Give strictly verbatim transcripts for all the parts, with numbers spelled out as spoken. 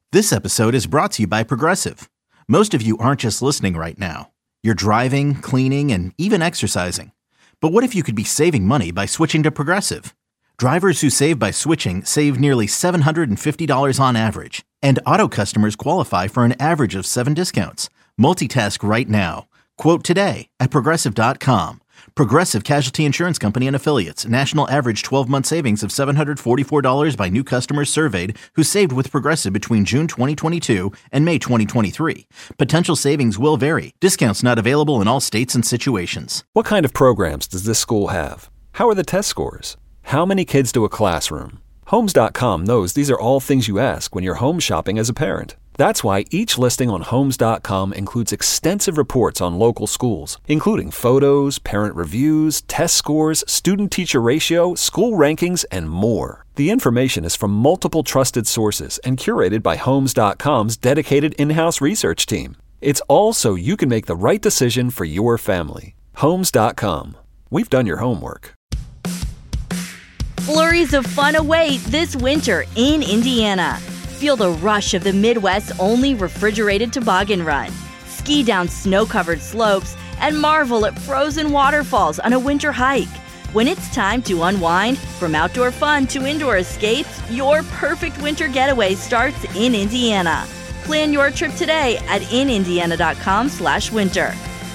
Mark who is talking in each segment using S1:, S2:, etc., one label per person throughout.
S1: This episode is brought to you by Progressive. Most of you aren't just listening right now. You're driving, cleaning, and even exercising. But what if you could be saving money by switching to Progressive? Drivers who save by switching save nearly seven hundred fifty dollars on average. And auto customers qualify for an average of seven discounts. Multitask right now. Quote today at Progressive dot com. Progressive Casualty Insurance Company and Affiliates. National average twelve-month savings of seven hundred forty-four dollars by new customers surveyed who saved with Progressive between June twenty twenty-two and May twenty twenty-three. Potential savings will vary. Discounts not available in all states and situations.
S2: What kind of programs does this school have? How are the test scores? How many kids do a classroom? Homes dot com knows these are all things you ask when you're home shopping as a parent. That's why each listing on Homes dot com includes extensive reports on local schools, including photos, parent reviews, test scores, student-teacher ratio, school rankings, and more. The information is from multiple trusted sources and curated by Homes dot com's dedicated in-house research team. It's all so you can make the right decision for your family. Homes dot com. We've done your homework.
S3: Flurries of fun await this winter in Indiana. Feel the rush of the Midwest's only refrigerated toboggan run. Ski down snow-covered slopes and marvel at frozen waterfalls on a winter hike. When it's time to unwind, from outdoor fun to indoor escapes, your perfect winter getaway starts in Indiana. Plan your trip today at in indiana dot com slash winter.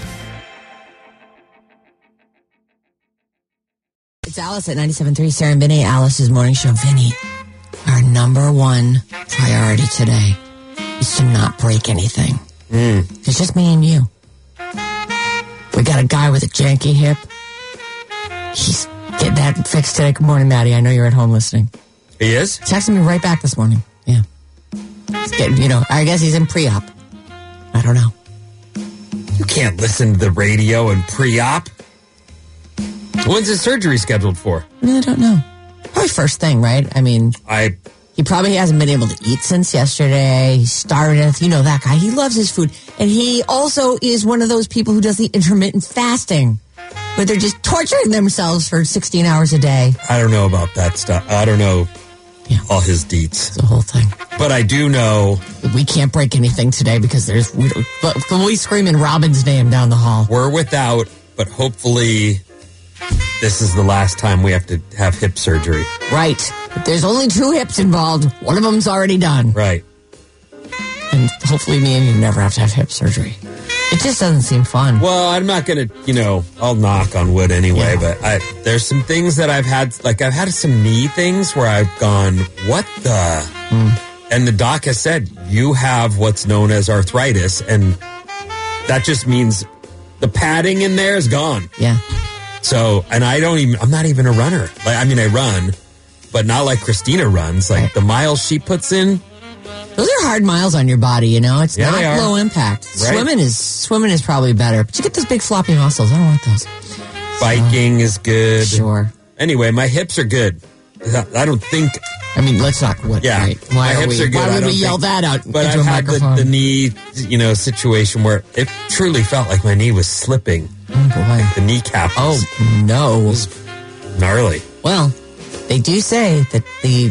S4: It's Alice at ninety-seven point three Sarah and Vinny, Alice's morning show. Vinny, our number one priority today is to not break anything.
S5: Mm.
S4: It's just me and you. We got a guy with a janky hip. He's getting that fixed today. Good morning, Maddie. I know you're at home listening.
S5: He is?
S4: Texting me right back this morning. Yeah. He's getting, you know, I guess he's in pre-op. I don't know.
S5: You can't listen to the radio in pre-op. When's his surgery scheduled for?
S4: I really don't know. Probably first thing, right? I mean,
S5: I.
S4: He probably hasn't been able to eat since yesterday. He started, you know, that guy. He loves his food. And he also is one of those people who does the intermittent fasting, where they're just torturing themselves for sixteen hours a day.
S5: I don't know about that stuff. I don't know
S4: yeah.
S5: all his deets.
S4: It's the whole thing.
S5: But I do know.
S4: We can't break anything today because there's, we, we screaming Robin's name down the hall.
S5: We're without, but hopefully this is the last time we have to have hip surgery.
S4: Right. But there's only two hips involved. One of them's already done.
S5: Right.
S4: And hopefully me and you never have to have hip surgery. It just doesn't seem fun.
S5: Well, I'm not going to, you know, I'll knock on wood anyway, yeah. but I, there's some things that I've had, like I've had some knee things where I've gone, what the? Mm. And the doc has said, you have what's known as arthritis, and that just means the padding in there is gone.
S4: Yeah.
S5: So, and I don't even, I'm not even a runner. Like, I mean, I run, but not like Christina runs. Like, right. The miles she puts in.
S4: Those are hard miles on your body, you know? It's
S5: yeah,
S4: not low impact.
S5: Right.
S4: Swimming is swimming is probably better. But you get those big floppy muscles. I don't want those.
S5: Biking so, is good.
S4: Sure.
S5: Anyway, my hips are good. I don't think.
S4: I mean, let's not. What,
S5: yeah.
S4: Right? Why
S5: my
S4: are
S5: hips
S4: we,
S5: are good.
S4: Why would we
S5: think,
S4: yell that out
S5: but
S4: into
S5: I've
S4: a
S5: had
S4: microphone?
S5: the, the knee, you know, situation where it truly felt like my knee was slipping.
S4: Oh, boy.
S5: The kneecap.
S4: Oh, no.
S5: Was gnarly.
S4: Well, they do say that the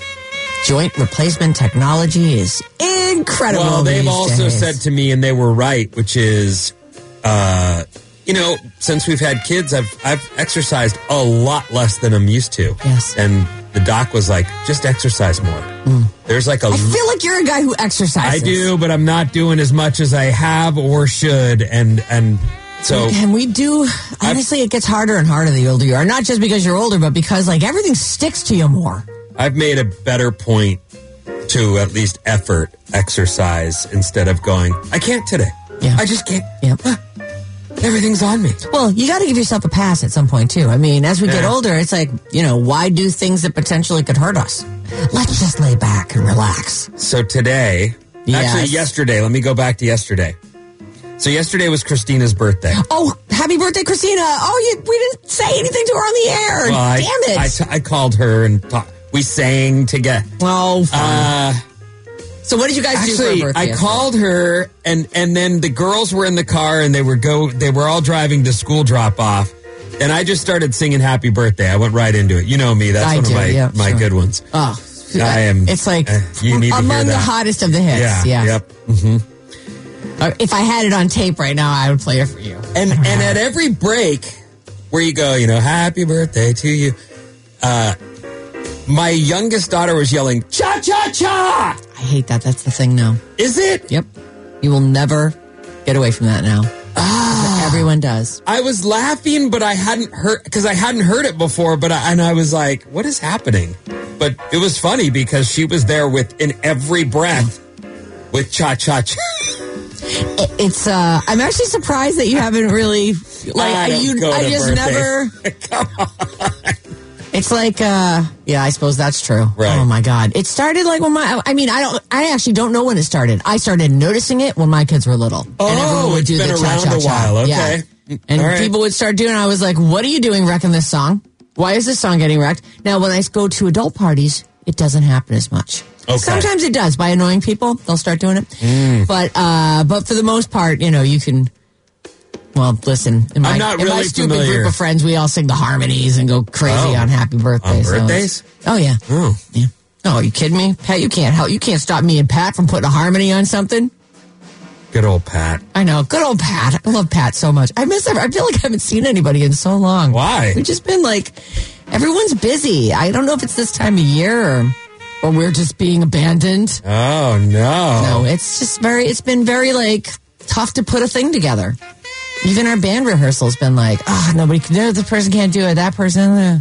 S4: joint replacement technology is incredible.
S5: Well, they've also
S4: days.
S5: said to me, and they were right, which is, uh, you know, since we've had kids, I've I've exercised a lot less than I'm used to.
S4: Yes.
S5: And the doc was like, just exercise more. Mm. There's like a.
S4: I feel like you're a guy who exercises.
S5: I do, but I'm not doing as much as I have or should, and and. So,
S4: and we do, honestly, I've, it gets harder and harder the older you are. Not just because you're older, but because, like, everything sticks to you more.
S5: I've made a better point to at least effort exercise instead of going, I can't today.
S4: Yeah.
S5: I just can't.
S4: Yep.
S5: Huh, everything's on me.
S4: Well, you got to give yourself a pass at some point, too. I mean, as we yeah. get older, it's like, you know, why do things that potentially could hurt us? Let's just lay back and relax.
S5: So today, yes. actually yesterday, let me go back to yesterday. So yesterday was Christina's birthday.
S4: Oh, happy birthday, Christina. Oh, you, we didn't say anything to her on the air.
S5: Well,
S4: Damn
S5: I,
S4: it.
S5: I, t- I called her and talk, we sang together.
S4: Oh, fun.
S5: Uh,
S4: so what did you guys
S5: actually,
S4: do for her birthday?
S5: I
S4: yesterday?
S5: called her, and, and then the girls were in the car, and they were go. They were all driving to school drop-off. And I just started singing Happy Birthday. I went right into it. You know me. That's
S4: I
S5: one
S4: do,
S5: of my,
S4: yeah,
S5: my
S4: sure.
S5: good ones.
S4: Oh,
S5: I am.
S4: It's like
S5: uh, you need to
S4: among
S5: hear
S4: the
S5: that.
S4: hottest of the hits.
S5: Yeah.
S4: Yeah.
S5: Yep. Mm-hmm.
S4: Uh, If I had it on tape right now, I would play it for you.
S5: And and at every break where you go, you know, happy birthday to you. Uh, my youngest daughter was yelling, cha cha cha.
S4: I hate that. That's the thing now.
S5: Is it?
S4: Yep. You will never get away from that now. Ah. Everyone does.
S5: I was laughing, but I hadn't heard because I hadn't heard it before. But I, and I was like, "What is happening?" But it was funny because she was there with in every breath with cha cha cha.
S4: It's. uh I'm actually surprised that you haven't really like.
S5: I don't
S4: you,
S5: go
S4: I
S5: to
S4: just
S5: birthdays.
S4: never.
S5: Come on.
S4: It's like, uh yeah, I suppose that's true.
S5: Right.
S4: Oh my God, it started like when my. I mean, I don't. I actually don't know when it started. I started noticing it when my kids were little.
S5: Oh,
S4: and everyone would
S5: it's
S4: do
S5: been
S4: the
S5: around
S4: cha-cha-cha.
S5: a while. Okay.
S4: Yeah. And
S5: All right.
S4: people would start doing it. I was like, what are you doing wrecking this song? Why is this song getting wrecked? Now, when I go to adult parties, it doesn't happen as much.
S5: Okay.
S4: Sometimes it does. By annoying people, they'll start doing it.
S5: Mm.
S4: But uh, but for the most part, you know, you can. Well, listen. In my,
S5: I'm not
S4: in my
S5: really
S4: stupid
S5: familiar.
S4: group of friends, we all sing the harmonies and go crazy
S5: Oh.
S4: on happy birthday.
S5: On
S4: so
S5: birthdays?
S4: it's- oh yeah.
S5: Oh.
S4: Yeah. No, are you kidding me, Pat? You can't help. You can't stop me and Pat from putting a harmony on something.
S5: Good old Pat.
S4: I know. Good old Pat. I love Pat so much. I miss her. I feel like I haven't seen anybody in so long.
S5: Why?
S4: We've just been like, everyone's busy. I don't know if it's this time of year or, or we're just being abandoned.
S5: Oh no.
S4: No, it's just very, it's been very like tough to put a thing together. Even our band rehearsal's been like, oh, nobody can do it. The person can't do it. That person. Uh.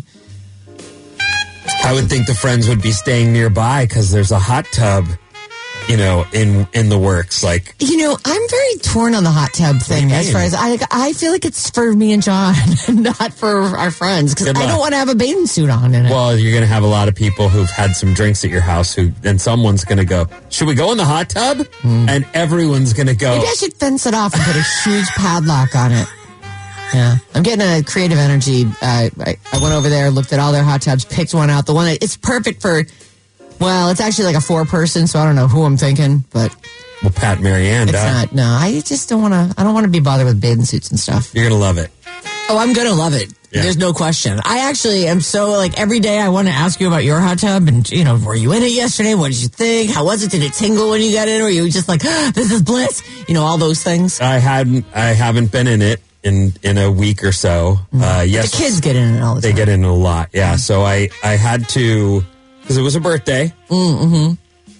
S5: I would think the friends would be staying nearby because there's a hot tub, you know, in in the works. Like,
S4: You know, I'm very torn on the hot tub thing
S5: do you
S4: as
S5: mean?
S4: far as I I feel like it's for me and John, not for our friends, because
S5: Good
S4: I
S5: luck.
S4: don't want to have a bathing suit on in it.
S5: well, you're going to have a lot of people who've had some drinks at your house who, and someone's going to go, should we go in the hot tub? And everyone's going to go,
S4: Maybe I should fence it off and put a huge padlock on it. Yeah, I'm getting a creative energy. Uh, I, I went over there, looked at all their hot tubs, picked one out. The one that it's perfect for. Well, it's actually like a four person, so I don't know who I'm thinking, but
S5: well, Pat Marianne,
S4: it's
S5: uh,
S4: not. No, I just don't want to. I don't want to be bothered with bathing suits and stuff.
S5: you're going to love it.
S4: Oh, I'm gonna love it.
S5: Yeah.
S4: There's no question. I actually am so like every day I want to ask you about your hot tub and you know, were you in it yesterday? What did you think? How was it? Did it tingle when you got in? Or were you just like, ah, this is bliss? You know, all those things.
S5: I hadn't, I haven't been in it in, in a week or so. Uh, yes.
S4: The kids get in it all the
S5: They
S4: time.
S5: get in a lot. Yeah. So I, I had to, because it was a birthday. Mm-hmm.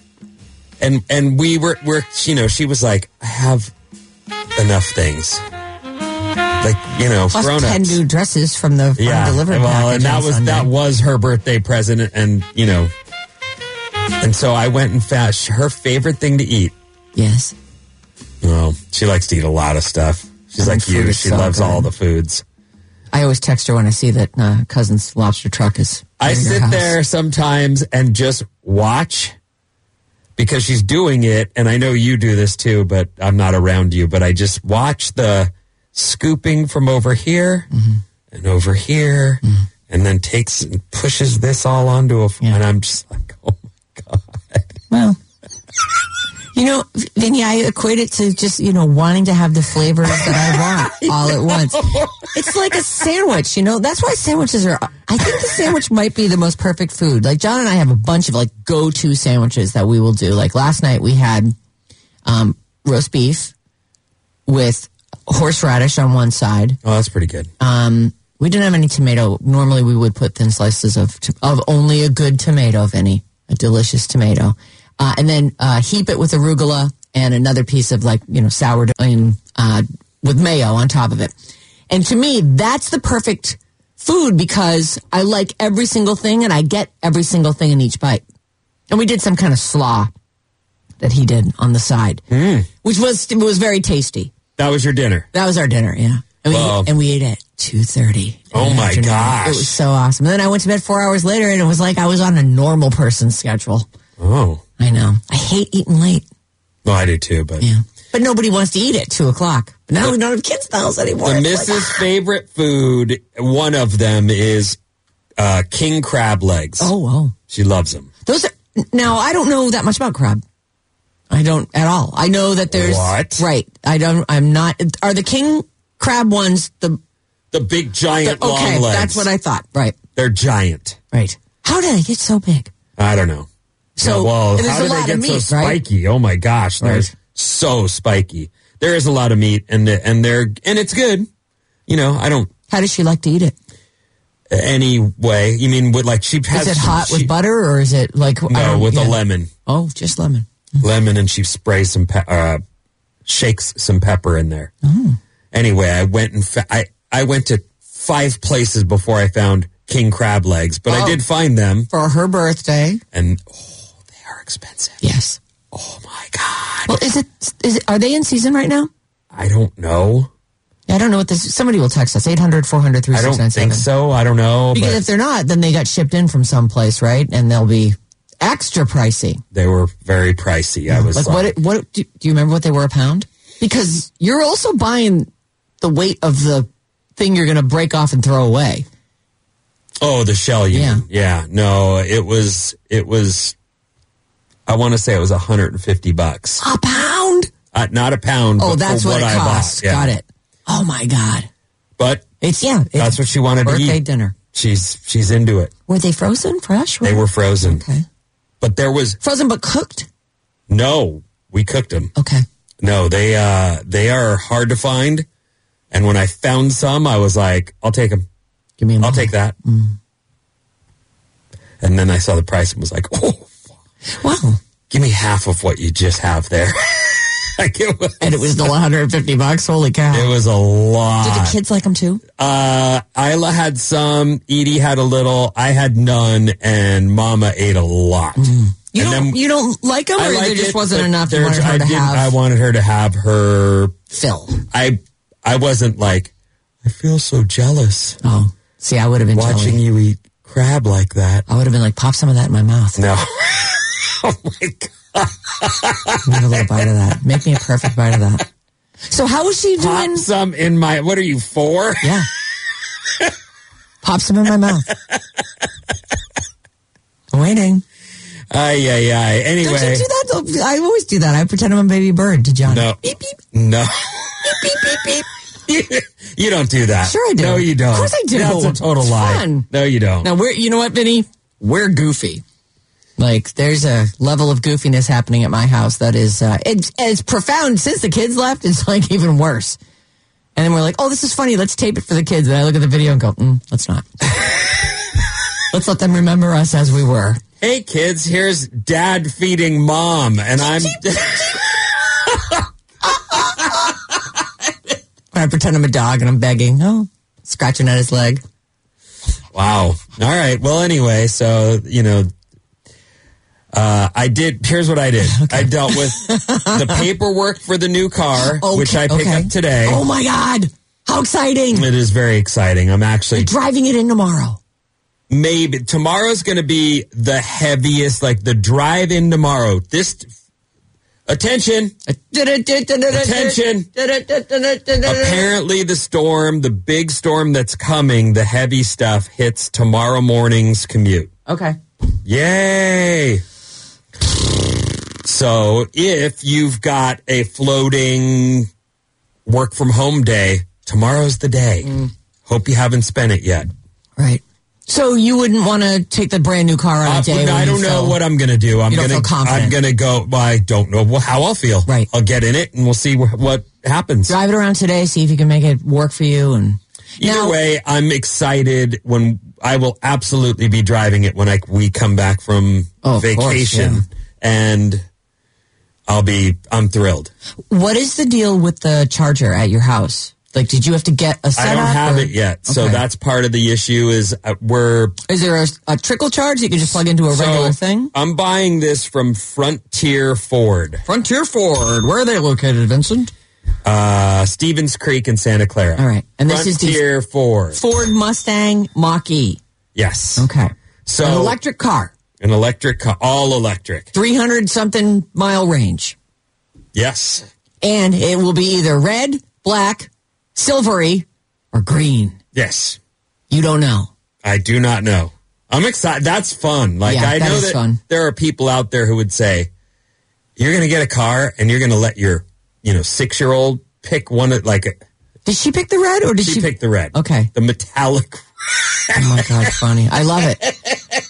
S5: And, and we were, were, you know, she was like, I have enough things. Like, you know,
S4: Plus
S5: grown-ups.
S4: ten new dresses from the from
S5: Yeah.
S4: delivered
S5: Well,
S4: package
S5: and that
S4: on
S5: was,
S4: Sunday.
S5: that was her birthday present. And, you know, and so I went and found her favorite thing to eat.
S4: Yes.
S5: Well, she likes to eat a lot of stuff. She's
S4: And
S5: like
S4: food
S5: you.
S4: is
S5: She
S4: so
S5: loves
S4: good.
S5: all the foods.
S4: I always text her when I see that uh, cousin's lobster truck is.
S5: I
S4: near your
S5: sit
S4: house.
S5: there sometimes and just watch because she's doing it. And I know you do this too, but I'm not around you. But I just watch the scooping from over here
S4: Mm-hmm.
S5: and over here
S4: Mm-hmm.
S5: and then takes and pushes this all onto a.
S4: Yeah.
S5: And I'm just like, oh my God.
S4: Well, you know, Vinny, I equate it to just, you know, wanting to have the flavors that I want all at once. It's like a sandwich, you know? That's why sandwiches are, I think the sandwich might be the most perfect food. Like, John and I have a bunch of, like, go-to sandwiches that we will do. Like, last night we had um, roast beef with horseradish on one side.
S5: Oh, that's pretty good.
S4: Um, we didn't have any tomato. Normally we would put thin slices of, of only a good tomato, Vinny. A delicious tomato. Uh, and then uh, heap it with arugula and another piece of like, you know, sourdough and, uh, with mayo on top of it. And to me, that's the perfect food because I like every single thing and I get every single thing in each bite. And we did some kind of slaw that he did on the side,
S5: Mm.
S4: which was it was very tasty.
S5: That was your dinner.
S4: That was our dinner, yeah. And we,
S5: Well-
S4: and we ate at two thirty.
S5: Oh, my gosh.
S4: It was so awesome. And then I went to bed four hours later and it was like I was on a normal person's schedule.
S5: Oh,
S4: I know. I hate eating late.
S5: well, I do too, but.
S4: Yeah. But nobody wants to eat at two o'clock. But now we don't have kids in the house anymore.
S5: The
S4: It's
S5: missus
S4: like,
S5: favorite food, one of them is uh, king crab legs.
S4: oh, oh.
S5: She loves them.
S4: Those are, now I don't know that much about crab. I don't at all. I know that there's.
S5: What?
S4: Right. I don't, I'm not. Are the king crab ones the.
S5: The big giant long
S4: Okay,
S5: legs.
S4: that's what I thought. Right.
S5: They're giant.
S4: Right. How did they get so big?
S5: I don't know.
S4: So
S5: Yeah, well,
S4: there's
S5: how
S4: a
S5: do they
S4: lot
S5: get
S4: of meat,
S5: so
S4: right?
S5: spiky? Oh my gosh, they're
S4: Right.
S5: so spiky. There is a lot of meat, and the, and they're and it's good. You know, I don't
S4: How does she like to eat it?
S5: any way. You mean with like she has?
S4: Is it hot
S5: she,
S4: with butter or is it like I
S5: No,
S4: don't-
S5: with
S4: yeah.
S5: a lemon,
S4: Oh, just lemon.
S5: lemon, and she sprays some pe- uh, shakes some pepper in there.
S4: Oh.
S5: Anyway, I went and fa- I I went to five places before I found king crab legs, but I
S4: Oh.
S5: did find them,
S4: For her birthday.
S5: and oh, they are expensive.
S4: Yes.
S5: Oh my god!
S4: Well, is it is it are they in season right now?
S5: I don't know.
S4: I don't know what this somebody will text us eight hundred, four hundred,
S5: I don't think
S4: three six nine seven.
S5: so. I don't know.
S4: Because
S5: but
S4: if they're not, then they got shipped in from someplace, right? And they'll be extra pricey.
S5: they were very pricey. I was
S4: Like
S5: like,
S4: what what do, do you remember what they were a pound? Because you're also buying the weight of the thing you're going to break off and throw away.
S5: oh, the shell. You
S4: Yeah.
S5: mean. Yeah. No, it was. It was. I want to say it was one hundred fifty bucks.
S4: A pound?
S5: Uh, not a pound.
S4: Oh,
S5: but
S4: that's
S5: for
S4: what,
S5: what
S4: it
S5: I
S4: costs.
S5: bought. Yeah.
S4: Got it. Oh my God.
S5: But
S4: It's yeah. It's
S5: that's what she wanted to
S4: birthday
S5: eat.
S4: dinner.
S5: She's she's into it.
S4: Were they frozen, fresh?
S5: They were frozen.
S4: Okay.
S5: But there was
S4: Frozen but cooked.
S5: no. We cooked them.
S4: Okay.
S5: No, they uh they are hard to find. And when I found some, I was like, I'll take them.
S4: Give me a
S5: I'll
S4: moment.
S5: take that.
S4: Mm.
S5: And then I saw the price and was like, oh,
S4: Wow.
S5: give me half of what you just have there. Like it was,
S4: And it was still one hundred fifty bucks. Holy cow.
S5: it was a lot.
S4: Did the kids like them too?
S5: Uh, Isla had some, Edie had a little, I had none, and Mama ate a lot.
S4: You
S5: And
S4: don't
S5: then-
S4: you don't like them,
S5: I
S4: or
S5: liked
S4: there just
S5: it,
S4: wasn't
S5: but
S4: enough you
S5: there-
S4: wanted her
S5: I
S4: to
S5: didn't-
S4: have
S5: I wanted her to have her.
S4: fill?
S5: I I wasn't like, I feel so jealous
S4: Oh, see, I would have been
S5: watching
S4: jelly.
S5: you eat crab like that.
S4: I would have been like, pop some of that in my mouth.
S5: No. Oh my God.
S4: Need a little bite of that. Make me a perfect bite of that. So how is she
S5: Pop
S4: doing?
S5: some in my, what are you, four?
S4: Yeah. Pop some in my mouth. Waiting.
S5: Ay, ay, ay. Anyway.
S4: Don't you do that? Though? I always do that. I pretend I'm a baby bird to Johnny.
S5: No.
S4: Beep, beep,
S5: No.
S4: beep, beep, beep.
S5: You don't do that.
S4: Sure I do.
S5: No, you don't.
S4: Of course I do.
S5: That's a total
S4: It's
S5: lie.
S4: fun.
S5: No, you don't.
S4: Now, we're, you know what, Vinny? We're goofy. Like, there's a level of goofiness happening at my house that is, uh, it's, it's profound. Since the kids left, it's like even worse. And then we're like, oh, this is funny. Let's tape it for the kids. And I look at the video and go, mm, let's not. Let's let them remember us as we were.
S5: Hey, kids, here's dad feeding mom, and I'm.
S4: I pretend I'm a dog and I'm begging. Oh, scratching at his leg.
S5: Wow. All right. Well, anyway, so, you know, uh, I did. Here's what I did.
S4: Okay.
S5: I dealt with the paperwork for the new car,
S4: Okay,
S5: which I pick
S4: okay.
S5: up today.
S4: Oh my God. How exciting.
S5: It is very exciting. I'm actually
S4: Driving it in tomorrow.
S5: maybe tomorrow's going to be the heaviest, like the drive in tomorrow. This attention.
S4: Attention.
S5: Apparently, the storm, the big storm that's coming, the heavy stuff hits tomorrow morning's commute.
S4: Okay.
S5: Yay! So, if you've got a floating work from home day, tomorrow's the day.
S4: Mm.
S5: Hope you haven't spent it yet.
S4: Right. So you wouldn't want to take the brand new car on
S5: Uh,
S4: a day?
S5: I
S4: when
S5: don't
S4: you
S5: know
S4: feel-
S5: what I'm going to do. I'm
S4: You don't
S5: going
S4: feel confident.
S5: I'm going to go. Well, I don't know wh- how I'll feel.
S4: Right.
S5: I'll get in it and we'll see wh- what happens.
S4: Drive it around today, see if you can make it work for you. And
S5: Either
S4: now,
S5: way, I'm excited when I will absolutely be driving it when I we come back from
S4: Oh, of course,
S5: vacation,
S4: yeah.
S5: and I'll be I'm thrilled.
S4: what is the deal with the charger at your house? Like, did you have to get a setup?
S5: I don't have
S4: or-
S5: it yet, so
S4: Okay.
S5: that's part of the issue. Is uh, we're
S4: Is there a, a trickle charge you can just plug into a
S5: so
S4: regular thing?
S5: I'm buying this from Frontier Ford,
S4: Frontier Ford. Where are they located, Vincent?
S5: uh, Stevens Creek in Santa Clara.
S4: All right. And this is the
S5: Frontier Ford.
S4: Ford Mustang Mach-E.
S5: Yes.
S4: Okay.
S5: So
S4: An electric car.
S5: an electric car, all electric.
S4: three hundred something mile range.
S5: Yes.
S4: And it will be either red, black, silvery, or green.
S5: Yes.
S4: You don't know.
S5: I do not know. I'm excited. That's fun. Like
S4: Yeah,
S5: I
S4: that
S5: know
S4: is
S5: that
S4: fun.
S5: there are people out there who would say, "You're going to get a car and you're going to let your, you know, six year old pick one of like." A,
S4: Did she pick the red or did
S5: she,
S4: she,
S5: picked the red.
S4: Okay.
S5: The metallic.
S4: Oh my God, funny. I love it.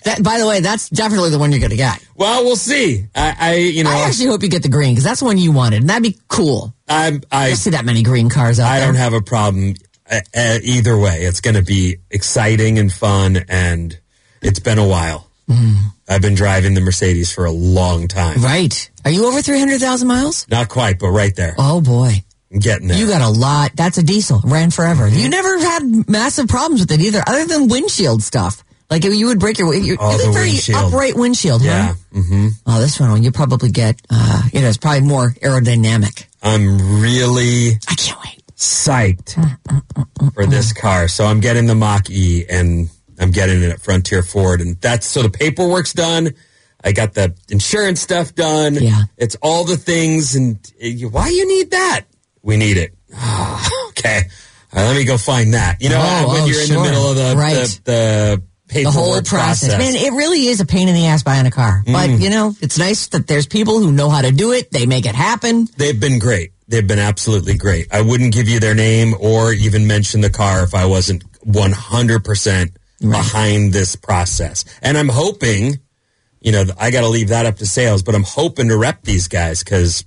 S4: That, by the way, that's definitely the one you're going to get.
S5: Well, we'll see. I, I you know,
S4: I actually hope you get the green because that's the one you wanted, and that'd be cool.
S5: I'm, I
S4: I don't see that many green cars out
S5: I
S4: there.
S5: don't have a problem uh, uh, either way. It's going to be exciting and fun, and it's been a while. Mm. I've been driving the Mercedes for a long time.
S4: Right. Are you over three hundred thousand miles?
S5: Not quite, but right there.
S4: Oh, boy.
S5: I'm getting there.
S4: You got a lot. That's a diesel. Ran forever.
S5: Mm-hmm.
S4: You never had massive problems with it either, other than windshield stuff. Like you would break your, your
S5: oh,
S4: it's
S5: the
S4: a very
S5: windshield.
S4: upright windshield,
S5: yeah.
S4: huh?
S5: Mm-hmm.
S4: Oh, this one, you probably get, uh, you know, it's probably more aerodynamic.
S5: I'm really
S4: I can't wait.
S5: psyched for this car. So I'm getting the Mach-E, and I'm getting it at Frontier Ford. And that's, so the paperwork's done. I got the insurance stuff done.
S4: Yeah.
S5: It's all the things. And uh, why you need that? We need it. Oh, okay. All right, let me go find that. You know,
S4: Oh,
S5: when
S4: oh,
S5: you're in
S4: sure.
S5: the middle of the,
S4: Right.
S5: the, the paperwork
S4: The whole process.
S5: process.
S4: Man, it really is a pain in the ass buying a car. But,
S5: Mm.
S4: you know, it's nice that there's people who know how to do it. They make it happen.
S5: They've been great. They've been absolutely great. I wouldn't give you their name or even mention the car if I wasn't one hundred percent behind this process. And I'm hoping, you know, I got to leave that up to sales, but I'm hoping to rep these guys because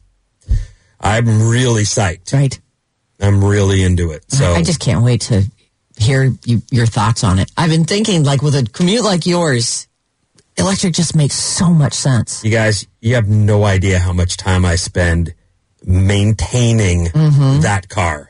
S5: I'm really psyched.
S4: Right.
S5: I'm really into it. So
S4: I just can't wait to hear you, your thoughts on it. I've been thinking, like, with a commute like yours, electric just makes so much sense.
S5: you guys, you have no idea how much time I spend maintaining
S4: Mm-hmm.
S5: that car.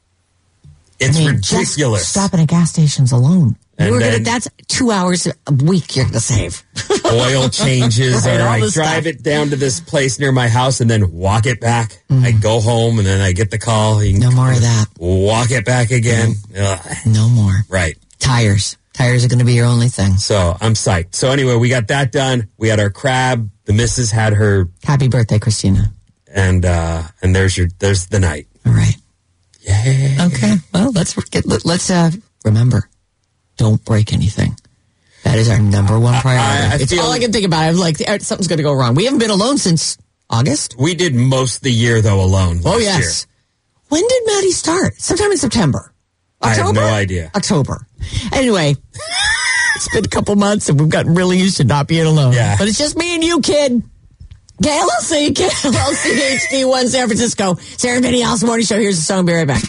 S5: It's
S4: I mean,
S5: ridiculous.
S4: Just stopping at gas stations alone.
S5: And
S4: We're gonna,
S5: then-
S4: that's two hours a week you're going to save.
S5: Oil changes,
S4: Right,
S5: or
S4: all
S5: I
S4: this
S5: drive
S4: stuff.
S5: it down to this place near my house and then walk it back. I go home and then I get the call. You can
S4: No more of that.
S5: Walk it back again. Ugh.
S4: No more.
S5: Right.
S4: Tires. Tires are going to be your only thing.
S5: So I'm psyched. So anyway, we got that done. We had our crab. The missus had her,
S4: Happy birthday, Christina.
S5: and uh, and there's your there's the night.
S4: All right.
S5: Yeah.
S4: Okay. Well, let's get, let's uh, remember, don't break anything. That is our number one priority.
S5: I- I
S4: it's
S5: feel-
S4: all I can think about. I'm like, something's going to go wrong. We haven't been alone since August.
S5: We did most of the year though alone.
S4: Oh,
S5: last
S4: yes. When did Maddie start? Sometime in September.
S5: I have
S4: October?
S5: no idea.
S4: October. Anyway, it's been a couple months and we've gotten really used to not being alone.
S5: Yeah.
S4: But it's just me and you, kid. K L L C, K L L C H D one San Francisco. Sarah Vinny House Morning Show. Here's the song. Be right back.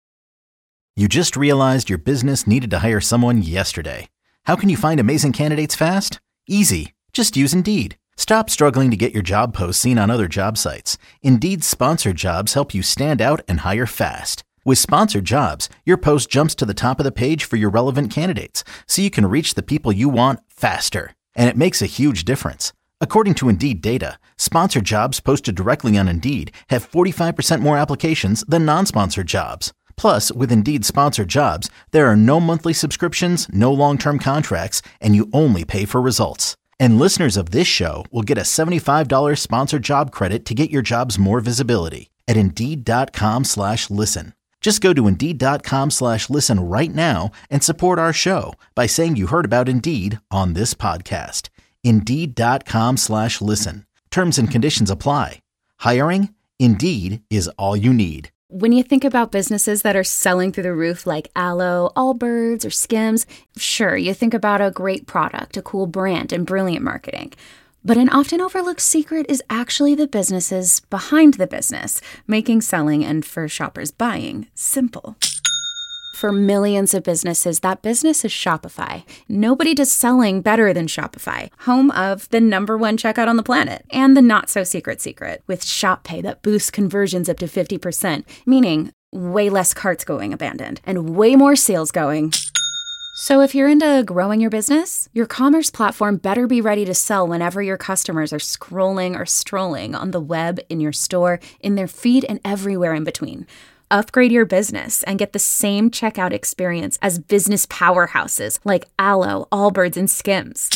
S1: You just realized your business needed to hire someone yesterday. How can you find amazing candidates fast? Easy. Just use Indeed. Stop struggling to get your job posts seen on other job sites. Indeed's sponsored jobs help you stand out and hire fast. With sponsored jobs, your post jumps to the top of the page for your relevant candidates, so you can reach the people you want faster. And it makes a huge difference. According to Indeed data, sponsored jobs posted directly on Indeed have forty-five percent more applications than non-sponsored jobs. Plus, with Indeed sponsored jobs, there are no monthly subscriptions, no long-term contracts, and you only pay for results. And listeners of this show will get a seventy-five dollars sponsored job credit to get your jobs more visibility at Indeed.com slash listen. Just go to Indeed.com slash listen right now and support our show by saying you heard about Indeed on this podcast. Indeed.com slash listen. Terms and conditions apply. Hiring? Indeed is all you need.
S6: When you think about businesses that are selling through the roof like Aloe, Allbirds, or Skims, sure, you think about a great product, a cool brand, and brilliant marketing. But an often overlooked secret is actually the businesses behind the business, making selling and for shoppers buying simple. For millions of businesses, that business is Shopify. Nobody does selling better than Shopify, home of the number one checkout on the planet and the not-so-secret secret with Shop Pay that boosts conversions up to fifty percent, meaning way less carts going abandoned and way more sales going. So if you're into growing your business, your commerce platform better be ready to sell whenever your customers are scrolling or strolling on the web, in your store, in their feed, and everywhere in between. Upgrade your business and get the same checkout experience as business powerhouses like Aloe, Allbirds, and Skims.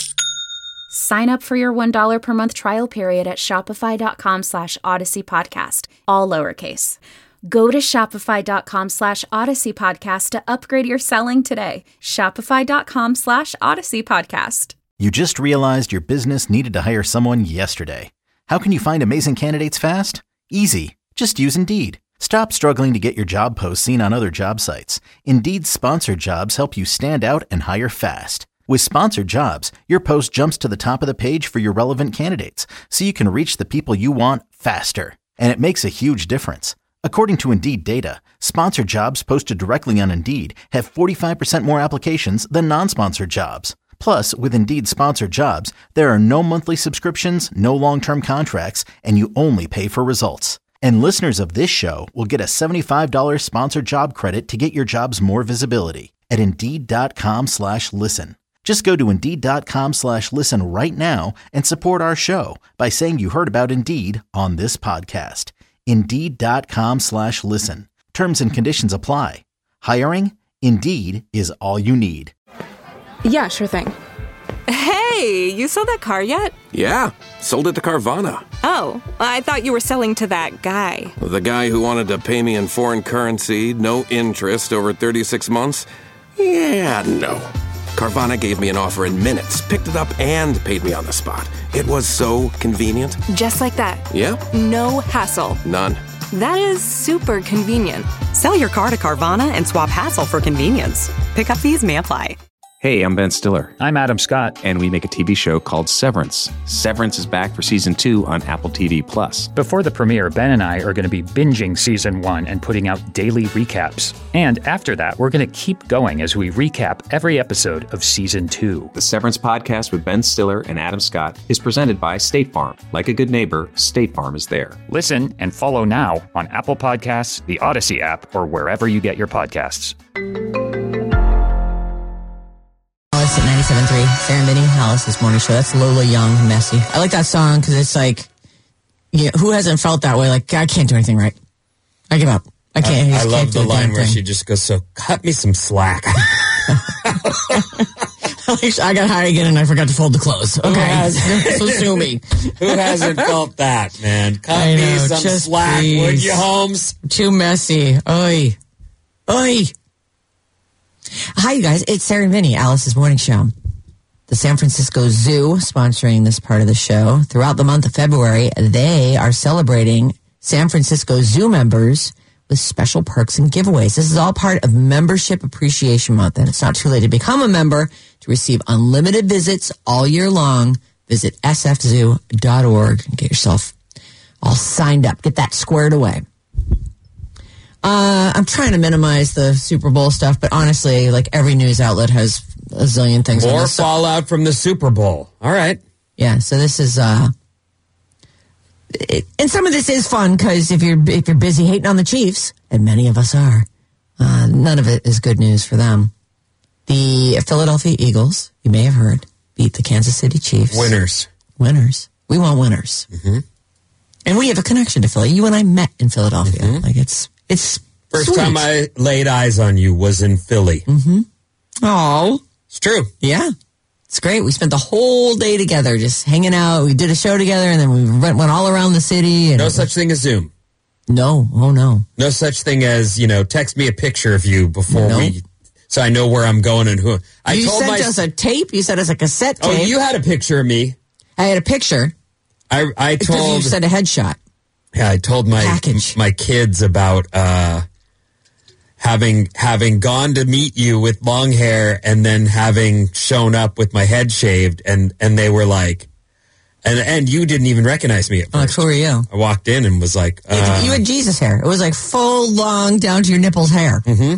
S6: Sign up for your one dollar per month trial period at shopify.com slash Odyssey Podcast, all lowercase. Go to shopify.com slash Odyssey Podcast to upgrade your selling today. Shopify.com slash Odyssey Podcast.
S1: You just realized your business needed to hire someone yesterday. How can you find amazing candidates fast? Easy. Just use Indeed. Stop struggling to get your job posts seen on other job sites. Indeed's sponsored jobs help you stand out and hire fast. With Sponsored Jobs, your post jumps to the top of the page for your relevant candidates, so you can reach the people you want faster. And it makes a huge difference. According to Indeed data, sponsored jobs posted directly on Indeed have forty-five percent more applications than non-sponsored jobs. Plus, with Indeed Sponsored Jobs, there are no monthly subscriptions, no long-term contracts, and you only pay for results. And listeners of this show will get a seventy-five dollars sponsored job credit to get your jobs more visibility at Indeed.com slash listen. Just go to Indeed.com slash listen right now and support our show by saying you heard about Indeed on this podcast. Indeed.com slash listen. Terms and conditions apply. Hiring? Indeed is all you need.
S7: Yeah, sure thing. Hey, you sold that car yet?
S8: Yeah, sold it to Carvana.
S7: Oh, I thought you were selling to that guy.
S8: The guy who wanted to pay me in foreign currency, no interest, over thirty-six months? Yeah, no. Carvana gave me an offer in minutes, picked it up, and paid me on the spot. It was so convenient.
S7: Just like that.
S8: Yeah.
S7: No hassle.
S8: None.
S7: That is super convenient.
S9: Sell your car to Carvana and swap hassle for convenience. Pickup fees may apply.
S10: Hey, I'm Ben Stiller.
S11: I'm Adam Scott.
S10: And we make a T V show called Severance. Severance is back for season two on Apple T V Plus.
S11: Before the premiere, Ben and I are going to be binging season one and putting out daily recaps. And after that, we're going to keep going as we recap every episode of season two.
S10: The Severance podcast with Ben Stiller and Adam Scott is presented by State Farm. Like a good neighbor, State Farm is there.
S11: Listen and follow now on Apple Podcasts, the Odyssey app, or wherever you get your podcasts.
S4: At ninety-seven point three, Sarah and Vinny, Alice's morning show. That's Lola Young, Messy. I like that song because it's like, yeah, who hasn't felt that way? Like, I can't do anything right. I give up. I can't. I,
S5: I, I love
S4: can't
S5: the line where she just goes, so cut me some slack.
S4: I got hired again and I forgot to fold the clothes. Okay. So sue me.
S5: Who hasn't felt that, man? Cut
S4: I
S5: me
S4: know,
S5: some
S4: just
S5: slack,
S4: please.
S5: would you, Holmes?
S4: Too messy. Oy. Oy. Hi, you guys. It's Sarah and Vinny, Alice's morning show. The San Francisco Zoo sponsoring this part of the show. Throughout the month of February, they are celebrating San Francisco Zoo members with special perks and giveaways. This is all part of Membership Appreciation Month, and it's not too late to become a member to receive unlimited visits all year long. Visit s f zoo dot org and get yourself all signed up. Get that squared away. Uh, I'm trying to minimize the Super Bowl stuff, but honestly, like every news outlet has a zillion things.
S5: More
S4: on this.
S5: fallout from the Super Bowl. All right.
S4: Yeah, so this is, uh, it, and some of this is fun because if you're if you're busy hating on the Chiefs, and many of us are, uh, none of it is good news for them. The Philadelphia Eagles, you may have heard, beat the Kansas City Chiefs.
S5: Winners.
S4: Winners. We want winners.
S5: Mm-hmm.
S4: And we have a connection to Philly. You and I met in Philadelphia. Mm-hmm. Like it's it's
S5: first
S4: sweet.
S5: time I laid eyes on you was in Philly.
S4: Mm-hmm. Oh,
S5: it's true.
S4: Yeah, it's great. We spent the whole day together, just hanging out. We did a show together, and then we went, went all around the city. And
S5: no such thing as Zoom.
S4: No, oh no.
S5: No such thing as, you know, text me a picture of you before
S4: Nope.
S5: we, so I know where I'm going and who. I
S4: you
S5: told
S4: sent
S5: my,
S4: us a tape. You sent us a cassette tape.
S5: Oh, you had a picture of me.
S4: I had a picture.
S5: I I
S4: Because
S5: told
S4: you sent a headshot.
S5: Yeah, I told my
S4: Package.
S5: my kids about uh, having having gone to meet you with long hair and then having shown up with my head shaved, and, and they were like, and and you didn't even recognize me at
S4: Oh,
S5: first.
S4: who are you?
S5: I walked in and was like,
S4: You-
S5: uh,
S4: you had Jesus hair. It was like full, long, down to your nipples hair.
S5: Mm-hmm.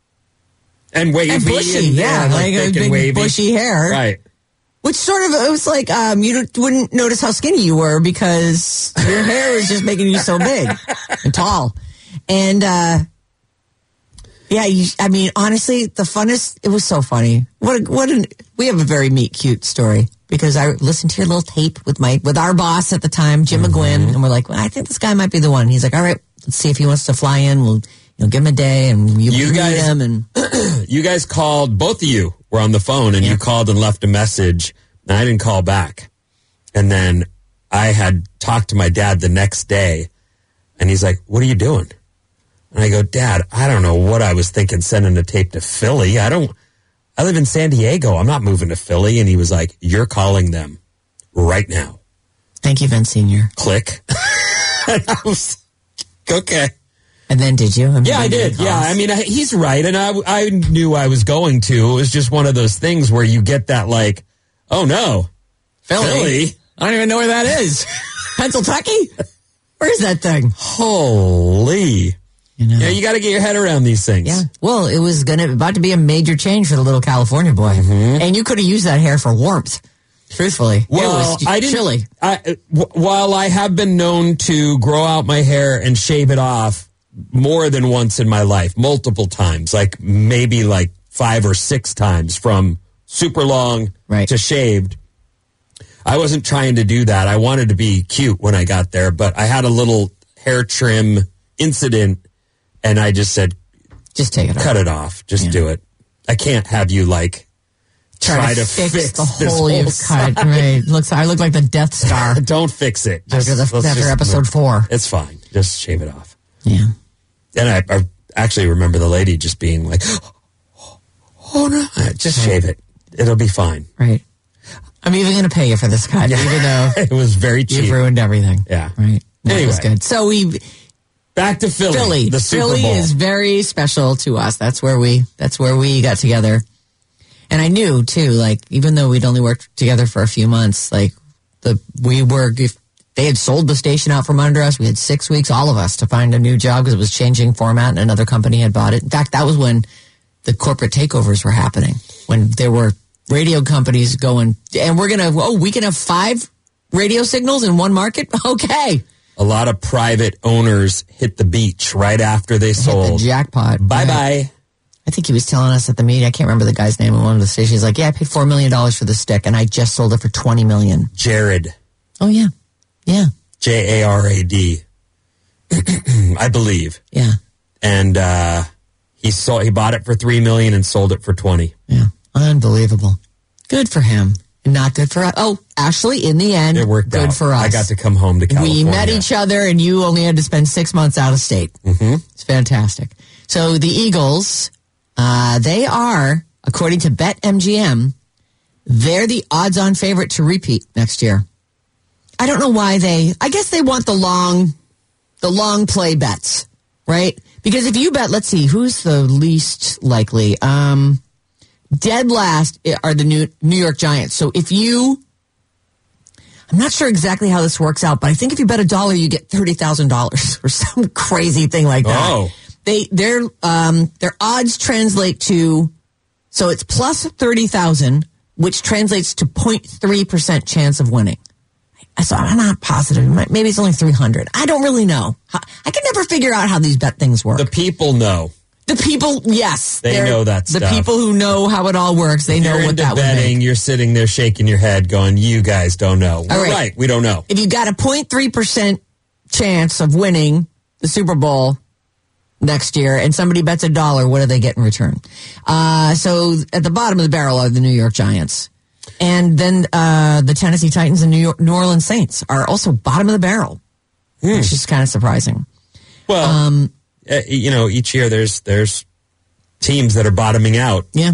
S5: and wavy
S4: And bushy,
S5: and,
S4: yeah, like,
S5: thick
S4: a
S5: and
S4: big
S5: wavy.
S4: bushy hair.
S5: Right.
S4: Which sort of, it was like, um, you don't- wouldn't notice how skinny you were because your hair was just making you so big and tall. And, uh, yeah, you, I mean, honestly, the funnest, it was so funny. What, a, what an, we have a very meet cute story because I listened to your little tape with my, with our boss at the time, Jim
S5: Mm-hmm.
S4: McGuinn, and we're like, well, I think this guy might be the one. He's like, all right, let's see if he wants to fly in. We'll, you know, give him a day and you,
S5: You
S4: meet
S5: guys-
S4: him and.
S5: You guys called, both of you were on the phone, and
S4: Yeah.
S5: you called and left a message, and I didn't call back. And then I had talked to my dad the next day, and he's like, what are you doing? And I go, Dad, I don't know what I was thinking sending a tape to Philly. I don't, I live in San Diego. I'm not moving to Philly. And he was like, you're calling them right now.
S4: Thank you, Vince Senior
S5: Click. And I was, okay.
S4: And then did you?
S5: Yeah, I did. Yeah, I mean, I, he's right. And I, I knew I was going to. It was just one of those things where you get that like, oh no,
S4: Philly.
S5: Philly.
S4: I don't even know where that is. Pennsylvania? Where's that thing?
S5: Holy.
S4: You know.
S5: Yeah, you got to get your head around these things.
S4: Yeah. Well, it was gonna about to be a major change for the little California boy.
S5: Mm-hmm.
S4: And you could have used that hair for warmth. Truthfully.
S5: Well,
S4: it was
S5: I didn't,
S4: chilly.
S5: I, w- while I have been known to grow out my hair and shave it off more than once in my life, multiple times, like maybe like five or six times from super long
S4: right.
S5: to shaved, I wasn't trying to do that. I wanted to be cute when I got there, but I had a little hair trim incident and I just said,
S4: just take it
S5: cut
S4: off.
S5: it off. Just
S4: yeah.
S5: do it. I can't have you like
S4: try,
S5: try
S4: to,
S5: to
S4: fix,
S5: fix
S4: the
S5: this
S4: hole you've
S5: side.
S4: cut. Right. Looks, I look like the Death Star.
S5: Don't fix it. Just,
S4: after, the, after
S5: just,
S4: episode four.
S5: It's fine. Just shave it off.
S4: Yeah.
S5: And I, I actually remember the lady just being like, oh no, just shave it. It'll be fine.
S4: Right. I'm even going to pay you for this cut, even though
S5: it was very cheap.
S4: You've ruined everything.
S5: Yeah.
S4: Right. That
S5: anyway.
S4: was good. So we...
S5: Back to Philly.
S4: Philly.
S5: The Super
S4: Philly
S5: Bowl.
S4: is very special to us. That's where we, that's where we got together. And I knew too, like, even though we'd only worked together for a few months, like the, we were, if they had sold the station out from under us, we had six weeks, all of us, to find a new job because it was changing format and another company had bought it. In fact, that was when the corporate takeovers were happening, when there were radio companies going, and we're going to, oh, we can have five radio signals in one market? Okay.
S5: A lot of private owners hit the beach right after they sold.
S4: Hit the jackpot.
S5: Bye-bye.
S4: Right. I think he was telling us at the meeting, I can't remember the guy's name in one of the stations. He's like, yeah, I paid four million dollars for the stick, and I just sold it for twenty million dollars.
S5: Jared.
S4: Oh, yeah. Yeah.
S5: J A R A D. I believe.
S4: Yeah.
S5: And uh, he sold, he bought it for three million dollars and sold it for twenty.
S4: Yeah. Unbelievable. Good for him. Not good for us. Oh, actually, in the end,
S5: it worked
S4: good
S5: out.
S4: for us.
S5: I got to come home to California.
S4: We met each other, and you only had to spend six months out of state.
S5: Mm-hmm.
S4: It's fantastic. So the Eagles, uh, they are, according to BetMGM, they're the odds-on favorite to repeat next year. I don't know why they. I guess they want the long, the long play bets, right? Because if you bet, let's see, who's the least likely? Um. Dead last are the New New York Giants. So if you, I'm not sure exactly how this works out, but I think if you bet a dollar, you get thirty thousand dollars or some crazy thing like that.
S5: Oh.
S4: They, their, um, their odds translate to, so it's plus thirty thousand, which translates to zero point three percent chance of winning. So I'm not positive. Maybe it's only three hundred. I don't really know. I can never figure out how these bet things work.
S5: The people know.
S4: The people, yes.
S5: They know that
S4: the
S5: stuff.
S4: The people who know how it all works, they
S5: if
S4: know
S5: you're
S4: what
S5: into
S4: that
S5: betting,
S4: would make.
S5: You're sitting there shaking your head going, you guys don't know. We're
S4: right.
S5: right. We don't know.
S4: If you got a zero point three percent chance of winning the Super Bowl next year and somebody bets a dollar, what do they get in return? Uh, so at the bottom of the barrel are the New York Giants. And then uh, the Tennessee Titans and New, York, New Orleans Saints are also bottom of the barrel, hmm. which is kind of surprising.
S5: Well,
S4: um,
S5: uh, you know, each year there's there's teams that are bottoming out.
S4: Yeah.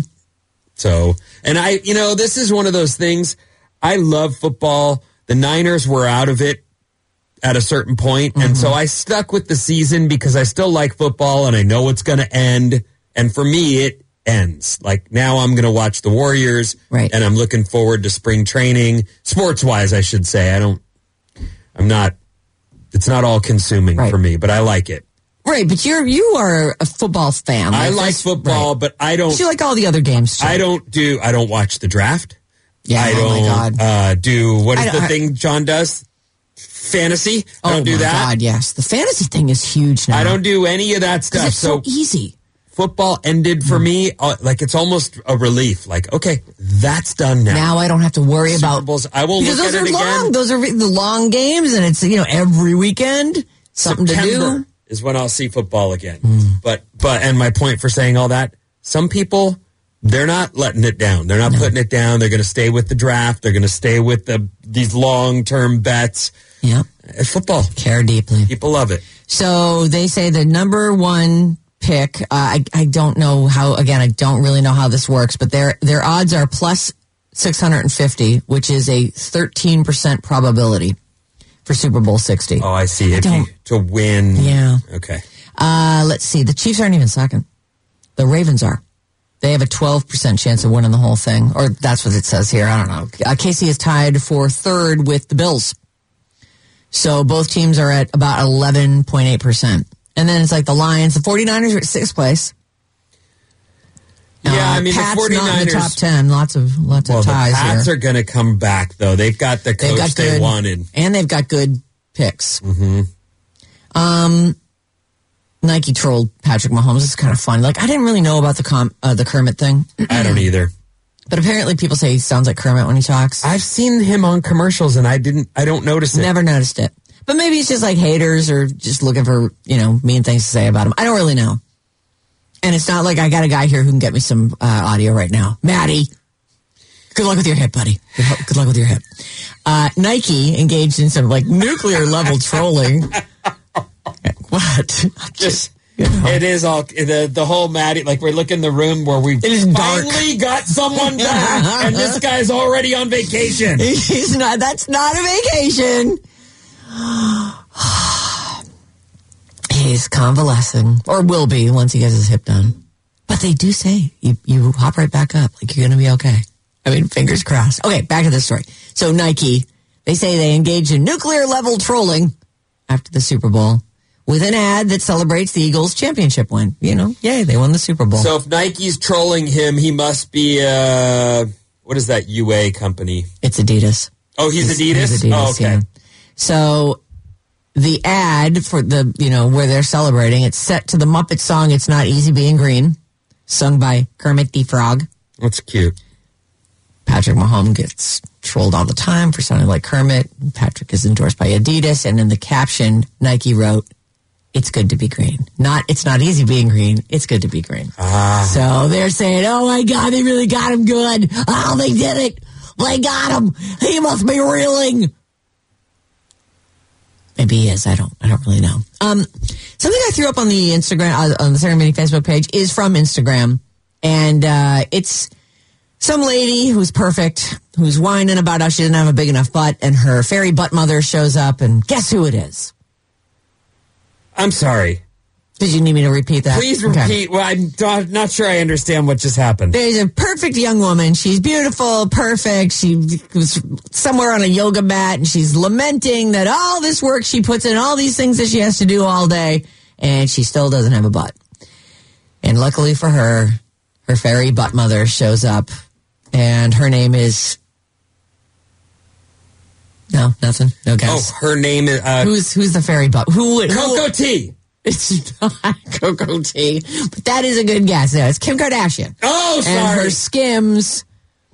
S5: So, and I, you know, this is one of those things. I love football. The Niners were out of it at a certain point, mm-hmm. and so I stuck with the season because I still like football and I know it's going to end. And for me, it ends. Like now I'm going to watch the Warriors,
S4: right.
S5: and I'm looking forward to spring training, sports-wise, I should say. I don't, I'm not, it's not all consuming right. for me, but I like it.
S4: Right, but you're you are a football fan.
S5: Like I like
S4: this,
S5: football,
S4: right.
S5: but I don't.
S4: But you like all the other games too.
S5: I don't do. I don't watch the draft.
S4: Yeah,
S5: I
S4: oh
S5: don't
S4: my God.
S5: Uh, do what is
S4: I,
S5: the
S4: I,
S5: thing John does? Fantasy. I
S4: oh
S5: don't do
S4: my
S5: that.
S4: God, yes, the fantasy thing is huge now.
S5: I don't do any of that stuff.
S4: It's so, so easy.
S5: Football ended for mm. me. Uh, like it's almost a relief. Like okay, that's done now.
S4: Now I don't have to worry
S5: Super
S4: about
S5: Bowls. I won't
S4: because
S5: look
S4: those
S5: at
S4: are
S5: it
S4: long.
S5: again.
S4: Those are the long games, and it's you know every weekend something
S5: September
S4: to do.
S5: Is when I'll see football again.
S4: Mm.
S5: But but and my point for saying all that, some people they're not letting it down. They're not no. putting it down. They're going to stay with the draft. They're going to stay with the these long-term bets.
S4: Yeah.
S5: Football.
S4: Care deeply.
S5: People love it.
S4: So they say the number one pick, uh, I I don't know how again, I don't really know how this works, but their their odds are plus six hundred fifty, which is a thirteen percent probability. for Super Bowl sixty.
S5: Oh, I see.
S4: I
S5: If you, to win.
S4: Yeah.
S5: Okay.
S4: Uh, let's see. The Chiefs aren't even second. The Ravens are. They have a twelve percent chance of winning the whole thing. Or that's what it says here. I don't know. Uh, K C is tied for third with the Bills. So both teams are at about eleven point eight percent. And then it's like the Lions, the 49ers are at sixth place.
S5: Yeah,
S4: uh,
S5: I mean,
S4: Pats
S5: the 49ers.
S4: not in the top ten. Lots of lots
S5: well,
S4: of ties
S5: the Pats
S4: here.
S5: are going to come back, though. They've got the coach
S4: got
S5: they
S4: good,
S5: wanted.
S4: And they've got good picks.
S5: Mm-hmm.
S4: Um, Nike trolled Patrick Mahomes. It's kind of fun. Like, I didn't really know about the com- uh, the Kermit thing.
S5: I don't either.
S4: But apparently people say he sounds like Kermit when he talks.
S5: I've seen him on commercials, and I didn't. I don't notice it.
S4: Never noticed it. But maybe it's just like haters or just looking for, you know, mean things to say about him. I don't really know. And it's not like I got a guy here who can get me some uh, audio right now. Maddie, good luck with your hip, buddy. Good, good luck with your hip. Uh, Nike engaged in some like nuclear level trolling. What?
S5: Just, you know. It is all, the, the whole Maddie, like we're looking in the room where we finally got someone back, and this guy's already on vacation.
S4: He's not, that's not a vacation. He's convalescing, or will be once he gets his hip done. But they do say you, you hop right back up, like you're going to be okay. I mean, fingers crossed. Okay, back to this story. So Nike, they say they engaged in nuclear level trolling after the Super Bowl with an ad that celebrates the Eagles' championship win. You know, yay, they won the Super Bowl.
S5: So if Nike's trolling him, he must be, uh, what is that U A company?
S4: It's Adidas.
S5: Oh, he's
S4: it's,
S5: Adidas?
S4: He's Adidas?
S5: Oh, okay.
S4: Yeah. So the ad for the, you know, where they're celebrating, it's set to the Muppet song, It's Not Easy Being Green, sung by Kermit the Frog.
S5: That's cute.
S4: Patrick Mahomes gets trolled all the time for sounding like Kermit. Patrick is endorsed by Adidas. And in the caption, Nike wrote, it's good to be green. Not, it's not easy being green. It's good to be green.
S5: Ah.
S4: So they're saying, oh my God, they really got him good. Oh, they did it. They got him. He must be reeling. Maybe he is. I don't, I don't really know. Um, something I threw up on the Instagram, uh, on the Saturday Mini Facebook page is from Instagram. And, uh, it's some lady who's perfect, who's whining about how she doesn't have a big enough butt, and her fairy butt mother shows up, and guess who it is?
S5: I'm sorry.
S4: Did you need me to repeat that?
S5: Please repeat. Okay. Well, I'm not sure I understand what just happened.
S4: There's a perfect young woman. She's beautiful, perfect. She was somewhere on a yoga mat, and she's lamenting that all this work she puts in, all these things that she has to do all day, and she still doesn't have a butt. And luckily for her, her fairy butt mother shows up, and her name is... No, nothing. No guess.
S5: Oh, her name is... Uh,
S4: who's who's the fairy butt? Who would...
S5: Coco T.
S4: It's not Coco T, but that is a good guess. Yeah, it's Kim Kardashian.
S5: Oh, sorry.
S4: And her Skims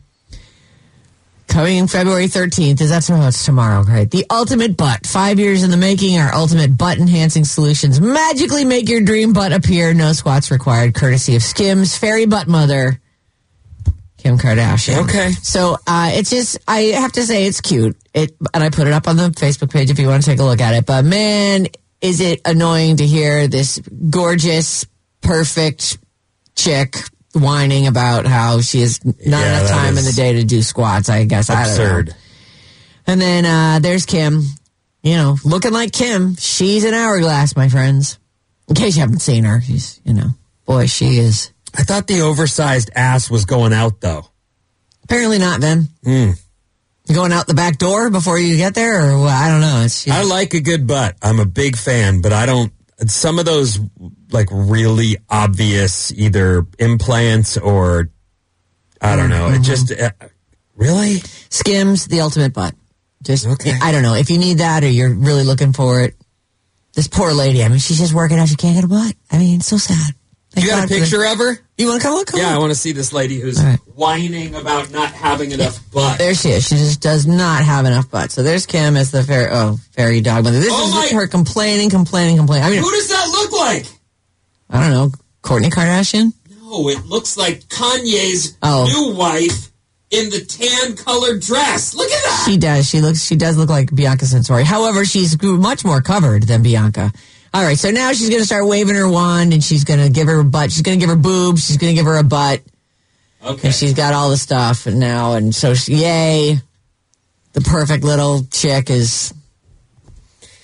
S4: coming February thirteenth. Is that tomorrow? It's tomorrow, right? The ultimate butt. Five years in the making. Our ultimate butt enhancing solutions magically make your dream butt appear. No squats required. Courtesy of Skims Fairy Butt Mother, Kim Kardashian.
S5: Okay.
S4: So uh, it's just, I have to say, it's cute. It, and I put it up on the Facebook page if you want to take a look at it. But man, is it annoying to hear this gorgeous, perfect chick whining about how she has not
S5: yeah,
S4: enough time in the day to do squats, I guess.
S5: Absurd.
S4: I don't know. And then uh, there's Kim, you know, looking like Kim. She's an hourglass, my friends. In case you haven't seen her, she's, you know, boy, she is.
S5: I thought the oversized ass was going out, though.
S4: Apparently not, Ben.
S5: Hmm.
S4: Going out the back door before you get there, or well, I don't know. It's just...
S5: I like a good butt. I'm a big fan, but I don't. Some of those like really obvious either implants or I don't know. Mm-hmm. It just uh, really
S4: Skims the ultimate butt. Just
S5: okay.
S4: I don't know if you need that or you're really looking for it. This poor lady. I mean, she's just working out. She can't get a butt. I mean, it's so sad.
S5: Thank you got God a picture of her?
S4: You want to come look? Come
S5: yeah,
S4: on.
S5: I want to see this lady who's right. whining about not having enough butt.
S4: There she is. She just does not have enough butt. So there's Kim as the fairy, oh, fairy dog mother. This
S5: oh
S4: is
S5: my.
S4: her complaining, complaining, complaining. I mean,
S5: who does that look like?
S4: I don't know. Kourtney Kardashian?
S5: No, it looks like Kanye's
S4: oh.
S5: new wife in the tan-colored dress. Look at that.
S4: She does. She looks. She does look like Bianca Censori. However, she's much more covered than Bianca. All right, so now she's going to start waving her wand, and she's going to give her a butt. She's going to give her boobs. She's going to give her a butt.
S5: Okay.
S4: And she's got all the stuff and now, and so she, yay, the perfect little chick is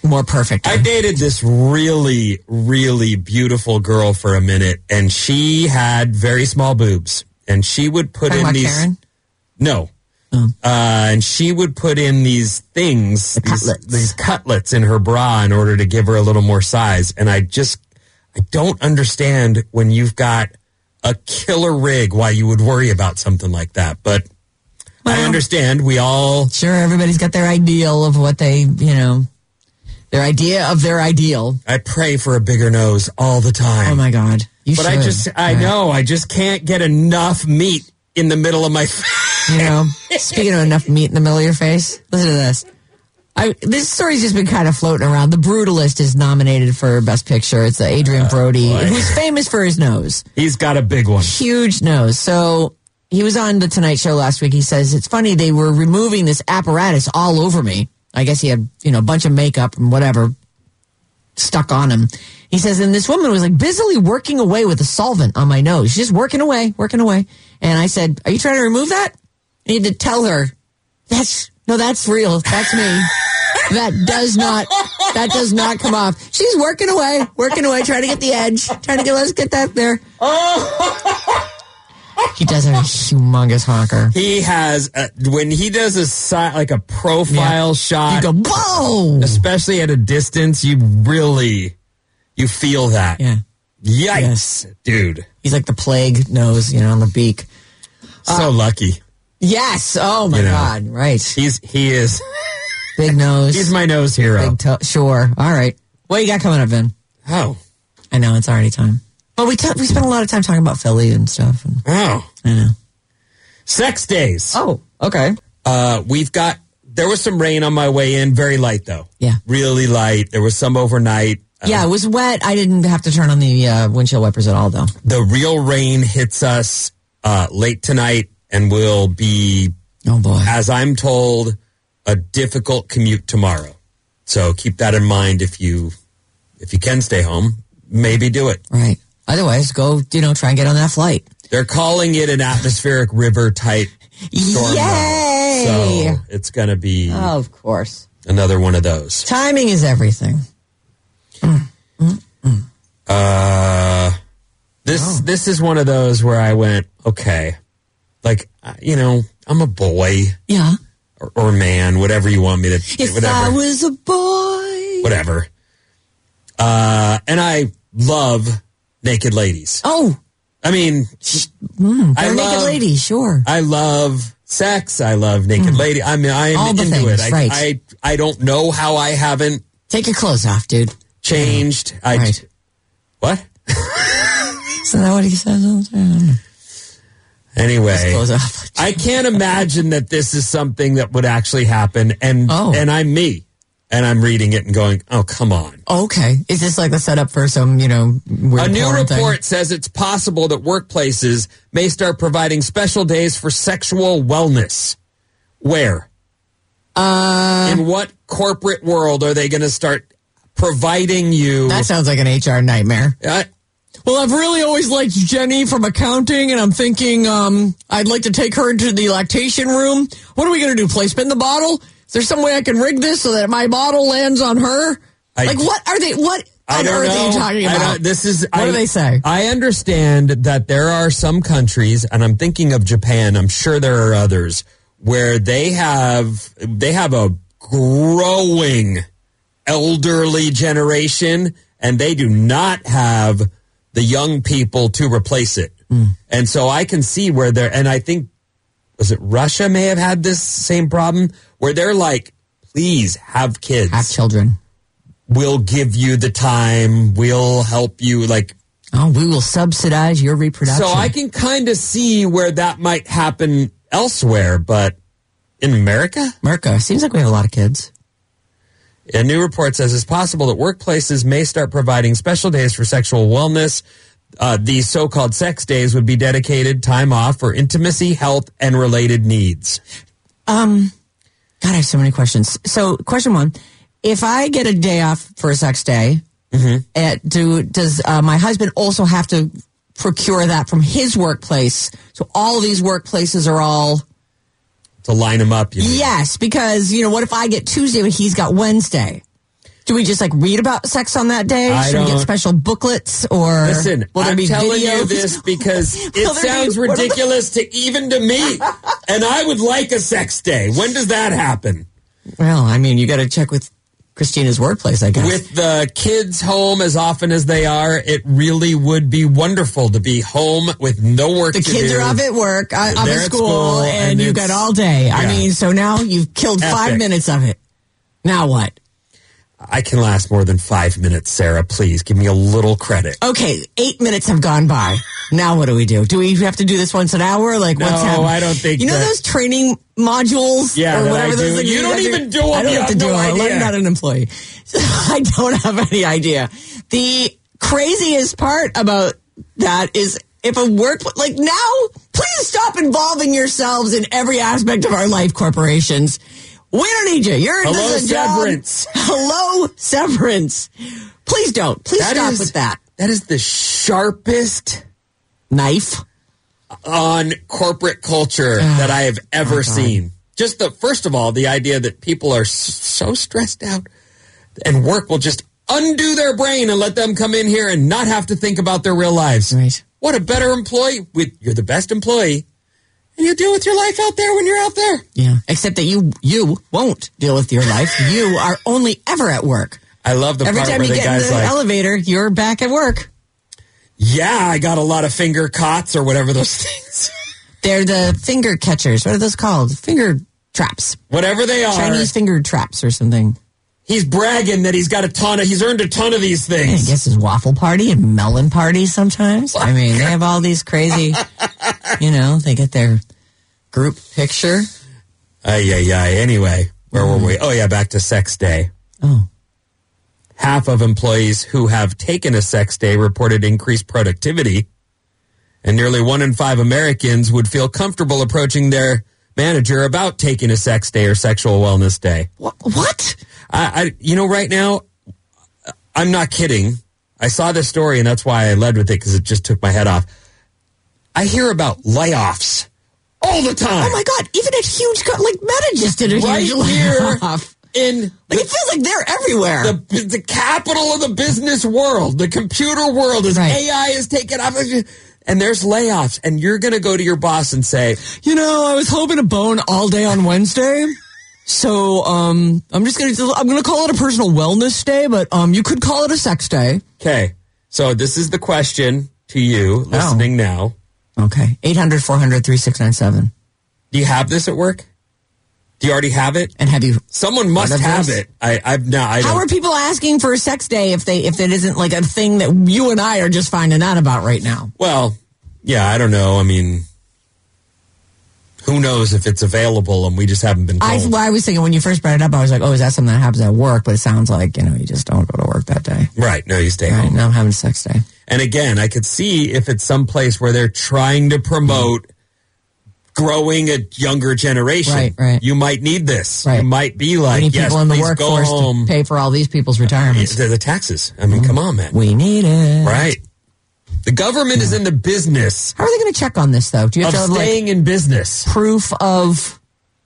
S4: more perfect.
S5: I dated this really, really beautiful girl for a minute, and she had very small boobs, and she would put
S4: Talking
S5: in
S4: about
S5: these.
S4: Karen?
S5: No.
S4: Oh.
S5: Uh, and she would put in these things,
S4: The
S5: these,
S4: cutlets.
S5: these cutlets in her bra in order to give her a little more size. And I just, I don't understand when you've got a killer rig why you would worry about something like that. But
S4: Well,
S5: I understand. We all.
S4: Sure, everybody's got their ideal of what they, you know, their idea of their ideal.
S5: I pray for a bigger nose all the time.
S4: Oh, my God. You
S5: but
S4: should.
S5: I just, I
S4: Right.
S5: know, I just can't get enough meat in the middle of my face.
S4: You know, speaking of enough meat in the middle of your face, listen to this. I, this story's just been kind of floating around. The Brutalist is nominated for Best Picture. It's uh, Adrian Brody,
S5: boy.
S4: who's famous for his nose.
S5: He's got a big one.
S4: Huge nose. So he was on The Tonight Show last week. He says, it's funny, they were removing this apparatus all over me. I guess he had, you know, a bunch of makeup and whatever stuck on him. He says, and this woman was like busily working away with a solvent on my nose. She's just working away, working away. And I said, are you trying to remove that? I need to tell her, that's, no, that's real. That's me. That does not, that does not come off. She's working away, working away, trying to get the edge, trying to get, let's get that there. He does have a humongous honker.
S5: He has, a, when he does a si- like a profile
S4: Yeah.
S5: shot,
S4: You go, whoa!
S5: especially at a distance, you really, you feel that.
S4: Yeah.
S5: Yikes,
S4: Yes.
S5: dude.
S4: He's like the plague nose, you know, on the beak.
S5: So lucky.
S4: Yes. Oh my
S5: You know.
S4: God. Right.
S5: He's, he is,
S4: Big nose.
S5: he's my nose hero.
S4: Big toe. Sure. All right. What you got coming up, Vin?
S5: Oh.
S4: I know it's already time. Well, we t- we spent a lot of time talking about Philly and stuff. And
S5: Oh.
S4: I know.
S5: Sex days.
S4: Oh, okay.
S5: Uh, we've got, there was some rain on my way in, very light though.
S4: Yeah.
S5: Really light. There was some overnight. Uh,
S4: Yeah, it was wet. I didn't have to turn on the uh, windshield wipers at all, though.
S5: The real rain hits us uh, late tonight and will be,
S4: Oh boy.
S5: as I'm told, a difficult commute tomorrow. So keep that in mind if you if you can stay home, maybe do it.
S4: Right. Otherwise, go, you know, try and get on that flight.
S5: They're calling it an atmospheric river type storm.
S4: Yay!
S5: So it's going to be
S4: Oh, of course.
S5: another one of those.
S4: Timing is everything.
S5: Uh, this
S4: Oh.
S5: this is one of those where I went, okay, like, uh, you know, I'm a boy
S4: Yeah.
S5: or, or man, whatever you want me to,
S4: If
S5: whatever,
S4: I was a boy.
S5: whatever. Uh, and I love naked ladies.
S4: Oh,
S5: I mean,
S4: mm,
S5: I
S4: they're naked
S5: love-
S4: lady, sure.
S5: I love sex. I love naked lady. I mean, I'm
S4: Mm. All the
S5: into
S4: things,
S5: it. I,
S4: right.
S5: I I don't know how I haven't
S4: Take your clothes off, dude.
S5: changed. I
S4: Right.
S5: what?
S4: Isn't that what he says all the time?
S5: Anyway,
S4: Clothes off.
S5: I can't imagine that this is something that would actually happen. And
S4: Oh.
S5: and I'm me, and I'm reading it and going, oh, come on.
S4: Okay. Is this like the setup for some, you know, weird
S5: A new
S4: porn thing?
S5: report says it's possible that workplaces may start providing special days for sexual wellness. Where?
S4: Uh,
S5: In what corporate world are they going to start providing you?
S4: that sounds like an H R nightmare.
S5: Uh,
S4: Well, I've really always liked Jenny from accounting, and I'm thinking um, I'd like to take her into the lactation room. What are we going to do? Play spin the bottle? Is there some way I can rig this so that my bottle lands on her?
S5: I-
S4: like, what are they? What
S5: I
S4: on
S5: don't
S4: earth
S5: know.
S4: are you talking
S5: I
S4: about?
S5: don't- this is.
S4: What
S5: I,
S4: do they say?
S5: I understand that there are some countries, and I'm thinking of Japan. I'm sure there are others where they have they have a growing elderly generation, and they do not have the young people to replace it.
S4: Mm.
S5: And so I can see where they're. And I think was it Russia may have had this same problem where they're like, please have kids.
S4: Have children.
S5: We'll give you the time. We'll help you. Like,
S4: Oh, we will subsidize your reproduction.
S5: so I can kind of see where that might happen elsewhere, but in America,
S4: America, seems like we have a lot of kids.
S5: a new report says it's possible that workplaces may start providing special days for sexual wellness. Uh, these so-called sex days would be dedicated time off for intimacy, health, and related needs.
S4: Um, God, I have so many questions. So, question one: if I get a day off for a sex day,
S5: Mm-hmm.
S4: uh, do does uh, my husband also have to procure that from his workplace? So all of these workplaces are all
S5: To line them up, you mean?
S4: yes, because you know what if I get Tuesday but he's got Wednesday? Do we just like read about sex on that day?
S5: I
S4: Should we get
S5: don't-
S4: special booklets or
S5: Listen,
S4: will there
S5: I'm
S4: be
S5: telling
S4: videos?
S5: you this because
S4: Will
S5: it
S4: there
S5: sounds
S4: be- what are the-
S5: ridiculous to even to me. And I would like a sex day. When does that happen?
S4: Well, I mean, you got to check with Christina's workplace, I guess.
S5: With the kids home as often as they are, it really would be wonderful to be home with no work
S4: the
S5: to
S4: kids
S5: do.
S4: are off at work, uh, off
S5: They're
S4: at
S5: at
S4: school,
S5: school,
S4: and,
S5: and
S4: you
S5: it's-
S4: got all day. I
S5: yeah.
S4: mean, so now you've killed five
S5: Epic.
S4: minutes of it. Now what?
S5: I can last more than five minutes, Sarah. Please give me a little credit.
S4: Okay, eight minutes have gone by. Now what do we do? Do we have to do this once an hour? Like
S5: No,
S4: what's happening?
S5: I don't think
S4: You know
S5: that-
S4: those training modules?
S5: Yeah,
S4: or
S5: that
S4: whatever
S5: I
S4: those
S5: do.
S4: things
S5: You don't
S4: have to-
S5: even do 'em.
S4: I don't
S5: You
S4: have to
S5: have
S4: do
S5: no
S4: them.
S5: idea.
S4: I'm not an employee. So I don't have any idea. The craziest part about that is if a work like now, please stop involving yourselves in every aspect of our life, corporations. We don't need you. You're
S5: Hello,
S4: this is a job.
S5: severance.
S4: Hello, severance. Please don't. Please
S5: That
S4: stop
S5: is-
S4: with that.
S5: That is the sharpest
S4: Knife.
S5: on corporate culture that I have ever seen. Just the first of all, the idea that people are s- so stressed out and work will just undo their brain and let them come in here and not have to think about their real lives.
S4: Right.
S5: What a better employee. With you're the best employee, and you deal with your life out there when you're out there.
S4: Yeah. Except that you you won't deal with your life. You are only ever at work.
S5: I love the
S4: Every
S5: part
S4: time
S5: where
S4: you
S5: the
S4: get in
S5: guy's
S4: the
S5: like,
S4: elevator, you're back at work.
S5: "Yeah, I got a lot of finger cots or whatever those things,
S4: They're the finger catchers. What are those called? Finger traps.
S5: whatever they are."
S4: Chinese finger traps or something.
S5: He's bragging that he's got a ton of, he's earned a ton of these
S4: I
S5: things.
S4: guess his waffle party and melon party sometimes. I mean, they have all these crazy, you know, they get their group picture.
S5: Ay, ay, ay. Anyway, where were we? Oh, yeah, back to sex day.
S4: Oh.
S5: Half of employees who have taken a sex day reported increased productivity, and nearly one in five Americans would feel comfortable approaching their manager about taking a sex day or sexual wellness day.
S4: What? What?
S5: I, I you know, right now, I'm not kidding. I saw this story, and that's why I led with it, because it just took my head off. I hear about layoffs all the time.
S4: Oh my God! Even at huge, co- like Meta just did a
S5: Right
S4: huge
S5: here
S4: layoff.
S5: in
S4: Like
S5: the,
S4: it feels like they're everywhere.
S5: the the capital of the business world, the computer world, as
S4: Right.
S5: A I is taken up, and there's layoffs, and you're going to go to your boss and say,
S4: You know, I was hoping to bone all day on Wednesday. So, um, I'm just going to, I'm going to call it a personal wellness day, but, um, you could call it a sex day.
S5: okay, so this is the question to you listening now.
S4: Okay. eight hundred, four hundred, thirty-six ninety-seven.
S5: Do you have this at work? Do you already have it?
S4: And have you,
S5: Someone must
S4: Heard of
S5: have
S4: this?
S5: it. I, I've no, I
S4: how
S5: don't.
S4: are people asking for a sex day if they, if it isn't like a thing that you and I are just finding out about right now?
S5: Well, yeah, I don't know. I mean, who knows if it's available and we just haven't been
S4: I,
S5: told.
S4: well, I was thinking when you first brought it up, I was like, oh, is that something that happens at work? But it sounds like, you know, you just don't go to work that day.
S5: Right. No, you stay
S4: Right.
S5: home.
S4: Now I'm having a sex day.
S5: And again, I could see if it's some place where they're trying to promote growing a younger generation.
S4: Right, right.
S5: You might need this.
S4: Right.
S5: You might be
S4: We
S5: like,
S4: need
S5: yes,
S4: people in the
S5: please go
S4: workforce
S5: home.
S4: to pay for all these people's retirements.
S5: They're the taxes. I mean, come on, man.
S4: We need it.
S5: Right. The government is in the business
S4: How are they going to check on this, though? Do you
S5: of
S4: have to have, like,
S5: staying in business.
S4: proof of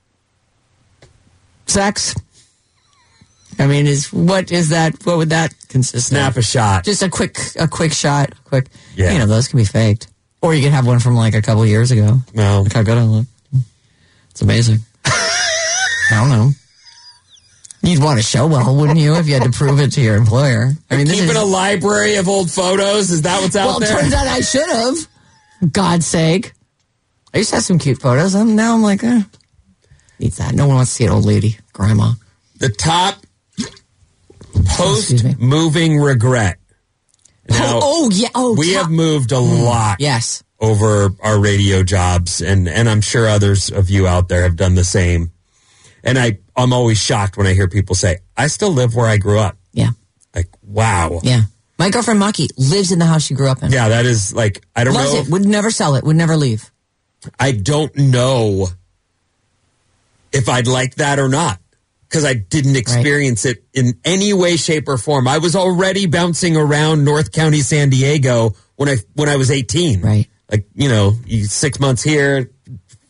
S4: sex? I mean, is what is that? What would that consist
S5: Snap
S4: of?
S5: a shot.
S4: Just a quick, a quick shot, quick.
S5: Yeah.
S4: You know, those can be faked, or you could have one from like a couple years ago.
S5: Well,
S4: Look how good I look. It's amazing. I don't know. You'd want to show well, wouldn't you, if you had to prove it to your employer? I mean, this
S5: keeping
S4: is,
S5: a library of old photos. Is that what's out
S4: well, it
S5: there?
S4: turns out I should have. God's sake. I used to have some cute photos. I'm, now I'm like, eh, needs that. No one wants to see an old lady, grandma.
S5: The top
S4: Excuse me.
S5: post-moving regret. Now,
S4: oh, oh, yeah. Oh,
S5: we
S4: top-
S5: have moved a lot
S4: Yes.
S5: over our radio jobs, and, and I'm sure others of you out there have done the same. And I, I'm always shocked when I hear people say, I still live where I grew up.
S4: Yeah.
S5: Like, wow.
S4: Yeah. My girlfriend Maki lives in the house she grew up in.
S5: Yeah, that is like, I don't
S4: Loves
S5: know.
S4: it. Would never sell it. Would never leave.
S5: I don't know if I'd like that or not, because I didn't experience it in any way, shape, or form. I was already bouncing around North County, San Diego when I when I was eighteen.
S4: Right.
S5: Like, you know, you- six months here,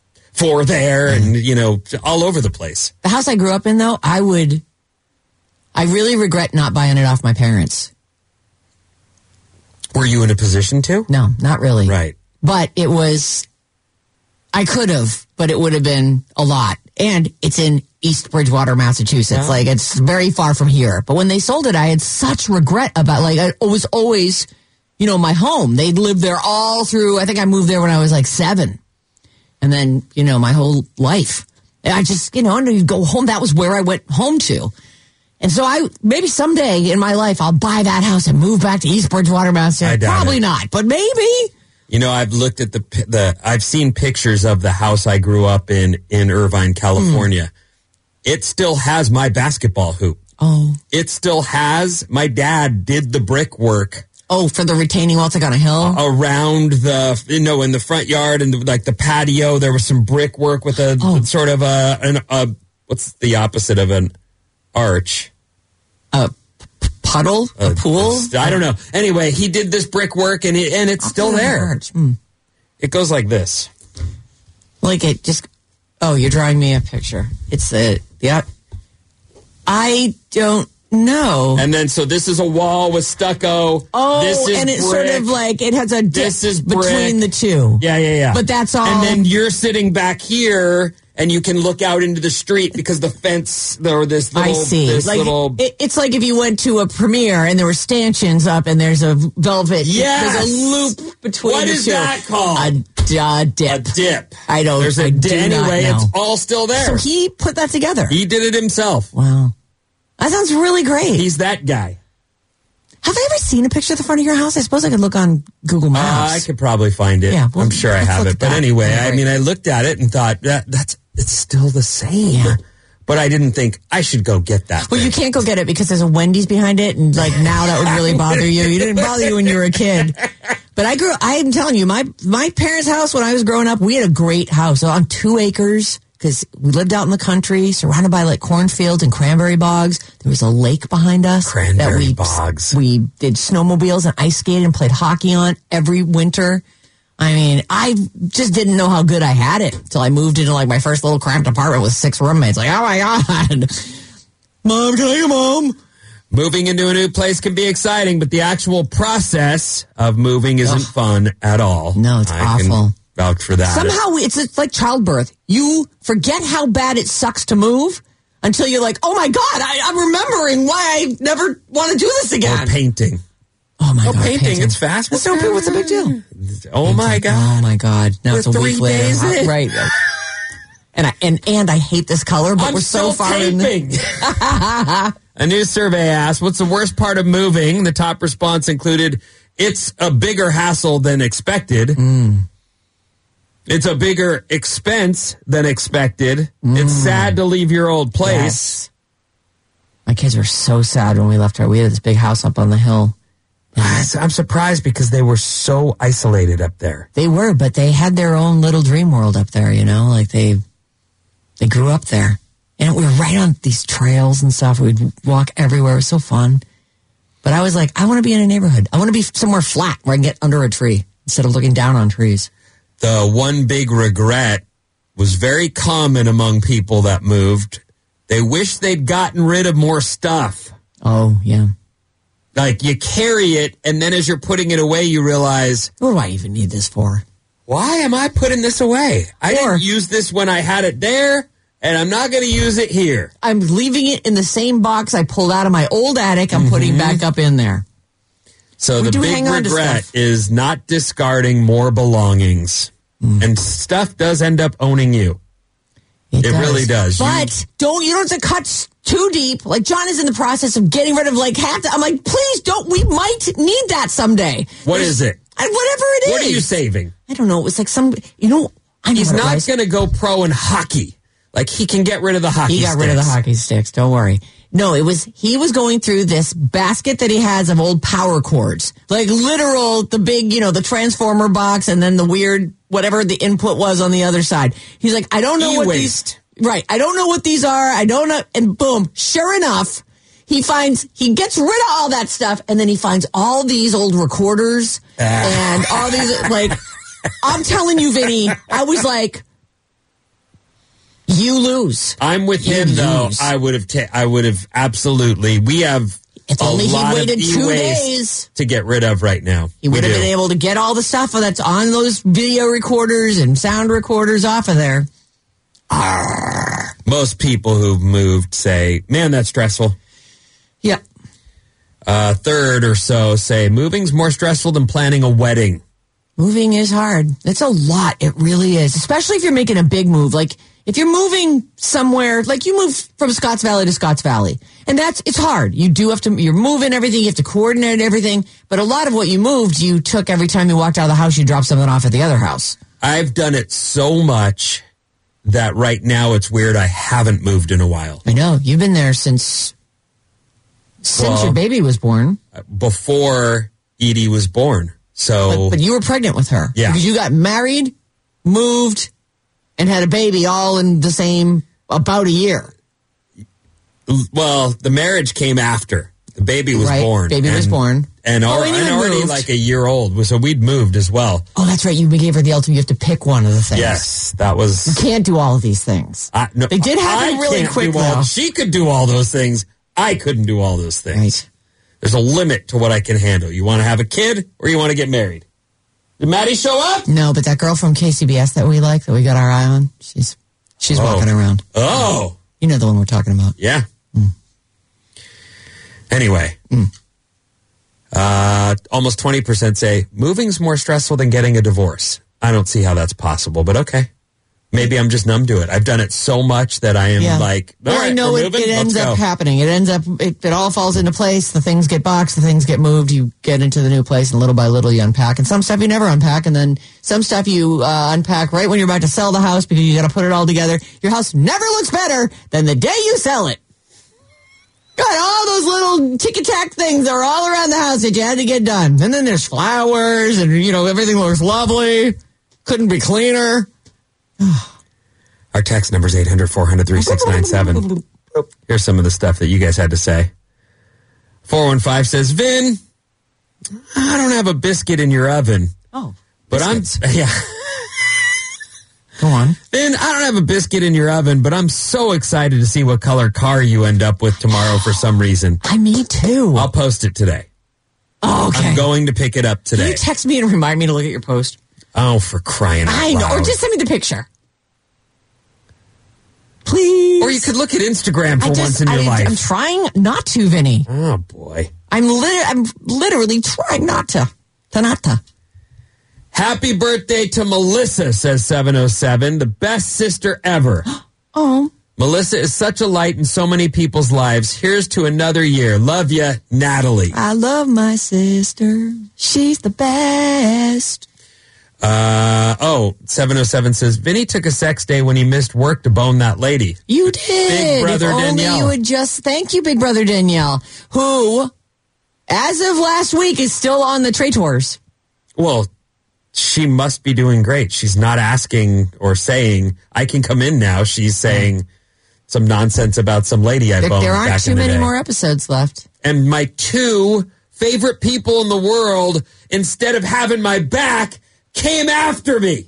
S5: four there, and, you know, all over the place.
S4: The house I grew up in, though, I would, I really regret not buying it off my parents.
S5: Were you in a position to?
S4: No, not really.
S5: Right.
S4: But it was, I could have, but it would have been a lot. And it's in East Bridgewater, Massachusetts. Yeah. Like, it's very far from here. But when they sold it, I had such regret about, like, it was always, you know, my home. They'd lived there all through, I think I moved there when I was like seven. And then, you know, my whole life. And I just, you know, and you'd go home. That was where I went home to. And so I, maybe someday in my life, I'll buy that house and move back to East Bridgewater, Massachusetts. Probably it. not, but maybe.
S5: You know, I've looked at the, the, I've seen pictures of the house I grew up in, in Irvine, California. Mm. It still has my basketball hoop.
S4: Oh.
S5: It still has, my dad did the brickwork.
S4: Oh, for the retaining wall, it's like on a hill?
S5: Around the, you know, in the front yard and the, like the patio, there was some brickwork with a oh. sort of a, an, a, what's the opposite of an arch?
S4: A p- puddle? A, a pool?
S5: A, I don't know. Anyway, he did this brickwork and it, and it's still there.
S4: Mm.
S5: It goes like this.
S4: Like it just, oh, you're drawing me a picture. It's the, yeah. I don't know.
S5: And then, so this is a wall with stucco.
S4: Oh,
S5: this is
S4: and it's
S5: brick.
S4: sort of like, it has a dip
S5: this is
S4: between the two.
S5: Yeah, yeah, yeah.
S4: But that's all.
S5: And then you're sitting back here. And you can look out into the street because the fence, or this little,
S4: I see.
S5: This
S4: like,
S5: little...
S4: It, it's like if you went to a premiere and there were stanchions up and there's a velvet.
S5: Yes.
S4: There's a loop between
S5: what
S4: the
S5: is
S4: two.
S5: that called?
S4: A, a dip.
S5: A dip.
S4: I don't
S5: There's a
S4: I
S5: dip. Anyway, it's all still there.
S4: So he put that together.
S5: He did it himself.
S4: Wow. That sounds really great.
S5: He's that guy.
S4: Have I ever seen a picture of the front of your house? I suppose I could look on Google Maps.
S5: Uh, I could probably find it.
S4: Yeah, well,
S5: I'm sure I have it. But
S4: that.
S5: anyway,
S4: yeah,
S5: I mean, I looked at it and thought, that that's it's still the same.
S4: Yeah.
S5: But I didn't think I should go get that.
S4: Well,
S5: thing.
S4: you can't go get it because there's a Wendy's behind it, and like now that would really bother you. You didn't bother you when you were a kid. But I grew. I'm telling you, my my parents' house when I was growing up, we had a great house on two acres because we lived out in the country, surrounded by like cornfields and cranberry bogs. There was a lake behind us.
S5: Cranberry
S4: that we,
S5: bogs.
S4: We did snowmobiles and ice skated and played hockey on every winter. I mean, I just didn't know how good I had it until I moved into like my first little cramped apartment with six roommates. Like, oh my God. Mom, can I get mom?
S5: Moving into a new place can be exciting, but the actual process of moving isn't Ugh. fun at all.
S4: No, it's
S5: I
S4: awful.
S5: Can vouch for that.
S4: Somehow it's, it's like childbirth. You forget how bad it sucks to move until you're like, oh my God, I, I'm remembering why I never want to do this again.
S5: Or painting.
S4: Oh my
S5: oh,
S4: God.
S5: Painting,
S4: painting.
S5: It's fast.
S4: What's, no, what's the big deal?
S5: Oh my God.
S4: Oh my God. Now
S5: we're
S4: it's a
S5: three
S4: week later.
S5: Days in.
S4: Right. And I, and, and I hate this color, but
S5: I'm
S4: we're so far
S5: taping.
S4: in.
S5: A new survey asked, what's the worst part of moving? The top response included, it's a bigger hassle than expected.
S4: Mm.
S5: It's a bigger expense than expected.
S4: Mm.
S5: It's sad to leave your old place.
S4: Yes. My kids were so sad when we left our. We had this big house up on the hill.
S5: I'm surprised because they were so isolated up there.
S4: They were, but they had their own little dream world up there, you know? Like they they grew up there. And we were right on these trails and stuff. We'd walk everywhere. It was so fun. But I was like, I want to be in a neighborhood. I want to be somewhere flat where I can get under a tree instead of looking down on trees.
S5: The one big regret was very common among people that moved. They wish they'd gotten rid of more stuff.
S4: Oh, yeah.
S5: Like, you carry it, and then as you're putting it away, you realize...
S4: What do I even need this for?
S5: Why am I putting this away? I or, didn't use this when I had it there, and I'm not going to use it here.
S4: I'm leaving it in the same box I pulled out of my old attic. I'm mm-hmm. putting back up in there.
S5: So we the big regret is not discarding more belongings. Mm. And stuff does end up owning you. It, it really does.
S4: But you, don't you don't have to cut too deep. Like John is in the process of getting rid of like half. The, I'm like, please don't. We might need that someday.
S5: What There's, is it?
S4: I, whatever it is.
S5: What are you saving?
S4: I don't know. It was like some. You know, I know
S5: he's
S4: what
S5: not going to go pro in hockey. Like he can get rid of the hockey.
S4: He got
S5: sticks.
S4: rid of the hockey sticks. Don't worry. No, it was he was going through this basket that he has of old power cords, like literal the big, you know, the transformer box, and then the weird whatever the input was on the other side. He's like, I don't know
S5: E-waste.
S4: what these. Right, I don't know what these are. I don't know, and boom, sure enough, he finds he gets rid of all that stuff, and then he finds all these old recorders uh. and all these like. I'm telling you, Vinny, I was like. You lose.
S5: I'm with
S4: You
S5: him, though.
S4: lose.
S5: I would have, ta- I would have absolutely, we have
S4: If
S5: a
S4: only he
S5: lot of
S4: waited two
S5: e-waste
S4: days.
S5: to get rid of right now.
S4: He
S5: We
S4: would have
S5: do.
S4: been able to get all the stuff that's on those video recorders and sound recorders off of there. Arr.
S5: Most people who've moved say, man, that's stressful.
S4: Yep.
S5: A third or so say, moving's more stressful than planning a wedding.
S4: Moving is hard. It's a lot. It really is. Especially if you're making a big move. Like if you're moving somewhere, like you move from Scotts Valley to Scotts Valley. And that's, it's hard. You do have to, you're moving everything. You have to coordinate everything. But a lot of what you moved, you took every time you walked out of the house, you dropped something off at the other house.
S5: I've done it so much that right now it's weird I haven't moved in a while.
S4: I know. You've been there since, since
S5: Well,
S4: your baby was born.
S5: Before Edie was born. So,
S4: But, but you were pregnant with her.
S5: Yeah.
S4: Because you got married, moved, and had a baby all in the same, about a year.
S5: well, the marriage came after. The baby was
S4: Right.
S5: born.
S4: Baby
S5: and,
S4: was born.
S5: And,
S4: Oh,
S5: al-
S4: and you
S5: and
S4: had
S5: already
S4: moved.
S5: like a year old. So we'd moved as well.
S4: Oh, that's right. You gave her the ultimate. You have to pick one of the things.
S5: Yes, that was...
S4: You can't do all of these things.
S5: I, no,
S4: They did happen
S5: I
S4: really
S5: can't
S4: quick,
S5: do all-
S4: though.
S5: She could do all those things. I couldn't do all those things.
S4: Right.
S5: There's a limit to what I can handle. You want to have a kid or you want to get married? Did Maddie show up?
S4: No, but that girl from K C B S that we like, that we got our eye on, she's she's
S5: Oh.
S4: walking around.
S5: Oh.
S4: You know the one we're talking about.
S5: Yeah. Anyway. Uh, almost twenty percent say moving's more stressful than getting a divorce. I don't see how that's possible, but okay. Maybe I'm just numb to it. I've done it so much that I am
S4: Yeah.
S5: like, all
S4: Well,
S5: right,
S4: I know
S5: we're
S4: it,
S5: moving.
S4: it ends
S5: Let's
S4: up
S5: go.
S4: happening. It ends up, it, it all falls into place. The things get boxed, the things get moved. You get into the new place, and little by little you unpack. And some stuff you never unpack, and then some stuff you uh, unpack right when you're about to sell the house because you got to put it all together. Your house never looks better than the day you sell it. Got all those little tick-tack things that are all around the house that you had to get done. And then there's flowers, and, you know, everything looks lovely. Couldn't be cleaner.
S5: Our text number is eight hundred, four hundred, thirty-six ninety-seven. Here's some of the stuff that you guys had to say. four one five says, Vin, I don't have a biscuit in your oven.
S4: Oh,
S5: but
S4: biscuits.
S5: I'm, yeah.
S4: Go on.
S5: Vin, I don't have a biscuit in your oven, but I'm so excited to see what color car you end up with tomorrow for some reason.
S4: I, me too.
S5: I'll post it today.
S4: Oh, okay.
S5: I'm going to pick it up
S4: Can
S5: today.
S4: you text me and remind me to look at your post?
S5: Oh, for crying out
S4: I know.
S5: loud.
S4: Or just send me the picture. Please.
S5: Or you could look at Instagram for
S4: I
S5: once
S4: just,
S5: in your
S4: I,
S5: life.
S4: I'm trying not to, Vinny.
S5: Oh, boy.
S4: I'm, lit- I'm literally trying not to. To not to.
S5: Happy birthday to Melissa, says seven oh seven. The best sister ever.
S4: Oh.
S5: Melissa is such a light in so many people's lives. Here's to another year. Love ya, Natalie.
S4: I love my sister. She's the best.
S5: Uh, oh, seven oh seven says, Vinny took a sex day when he missed work to bone that lady.
S4: You did.
S5: Big brother
S4: if only
S5: Danielle.
S4: you would just thank you, Big Brother Danielle, who, as of last week, is still on the Traitors.
S5: Well, she must be doing great. She's not asking or saying, I can come in now. She's saying some nonsense about some lady I
S4: There,
S5: boned
S4: there aren't
S5: back
S4: too
S5: in the
S4: many
S5: day.
S4: more episodes left.
S5: And my two favorite people in the world, instead of having my back, came after me.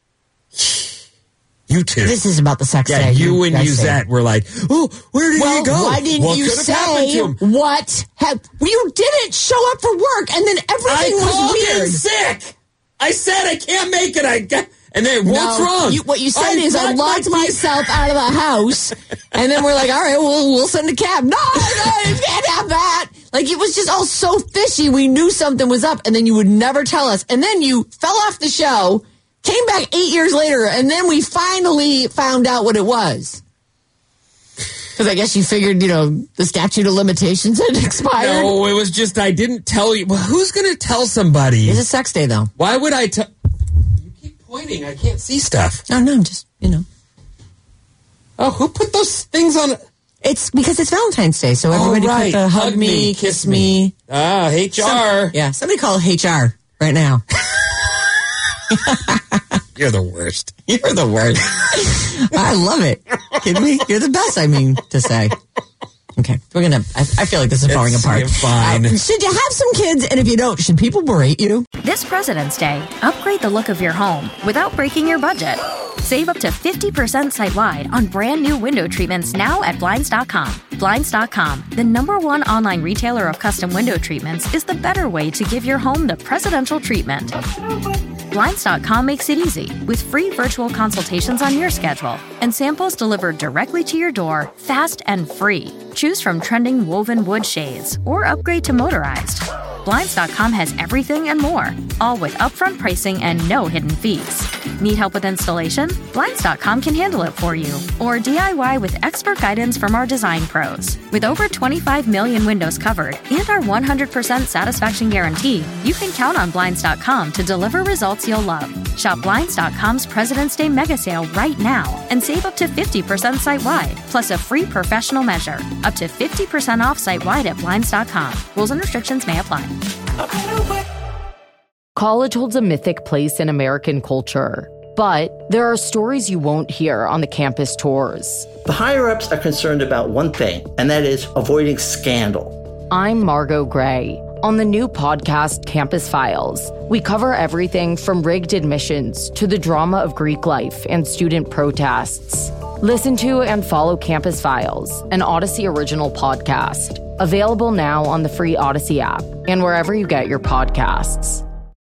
S5: You two.
S4: This is about the sex
S5: Yeah,
S4: day.
S5: you and
S4: guys say.
S5: Uzette were like, oh, where did
S4: Well,
S5: he go?
S4: why didn't
S5: what
S4: you
S5: could have happened
S4: say
S5: to him?
S4: what? Have, you didn't show up for work, and then everything
S5: I
S4: was
S5: called
S4: weird.
S5: in sick. I said I can't make it. I got, and then what's
S4: No,
S5: wrong?
S4: You, what you said
S5: I
S4: is I
S5: locked
S4: locked
S5: my-
S4: myself out of the house, and then we're like, all right, we'll we'll send a cab. No, no, you can't have that. Like it was just all so fishy. We knew something was up, and then you would never tell us. And then you fell off the show, came back eight years later, and then we finally found out what it was. Because I guess you figured, you know, the statute of limitations had expired.
S5: No, it was just I didn't tell you. Well, who's going to tell somebody?
S4: It's a sex day, though.
S5: Why would I tell? You keep pointing. I can't see stuff.
S4: No, no, just, you know.
S5: Oh, who put those things on?
S4: It's because it's Valentine's Day, so everybody
S5: oh, right.
S4: put the hug,
S5: hug
S4: me, kiss me.
S5: Ah, H R.
S4: Some, yeah, somebody call H R right now.
S5: You're the worst.
S4: You're the worst. I love it. Kidding me? You're the best, I mean to say. Okay, we're gonna. I, I feel like this is falling
S5: It's
S4: apart.
S5: fine.
S4: Uh, should you have some kids? And if you don't, should people berate you?
S6: This President's Day, upgrade the look of your home without breaking your budget. Save up to fifty percent site-wide on brand new window treatments now at Blinds dot com. Blinds dot com, the number one online retailer of custom window treatments, is the better way to give your home the presidential treatment. Blinds dot com makes it easy with free virtual consultations on your schedule and samples delivered directly to your door, fast and free. Choose from trending woven wood shades or upgrade to motorized. Blinds dot com has everything and more, all with upfront pricing and no hidden fees. Need help with installation? Blinds dot com can handle it for you. Or D I Y with expert guidance from our design pros. With over twenty-five million windows covered and our one hundred percent satisfaction guarantee, you can count on Blinds dot com to deliver results you'll love. Shop Blinds dot com's President's Day mega sale right now and save up to fifty percent site-wide, plus a free professional measure. Up to fifty percent off site-wide at Blinds dot com. Rules and restrictions may apply.
S12: College holds a mythic place in American culture, but there are stories you won't hear on the campus tours.
S13: The higher-ups are concerned about one thing, and that is avoiding scandal.
S12: I'm Margot Gray. On the new podcast, Campus Files, we cover everything from rigged admissions to the drama of Greek life and student protests. Listen to and follow Campus Files, an Odyssey original podcast. Available now on the free Odyssey app and wherever you get your podcasts.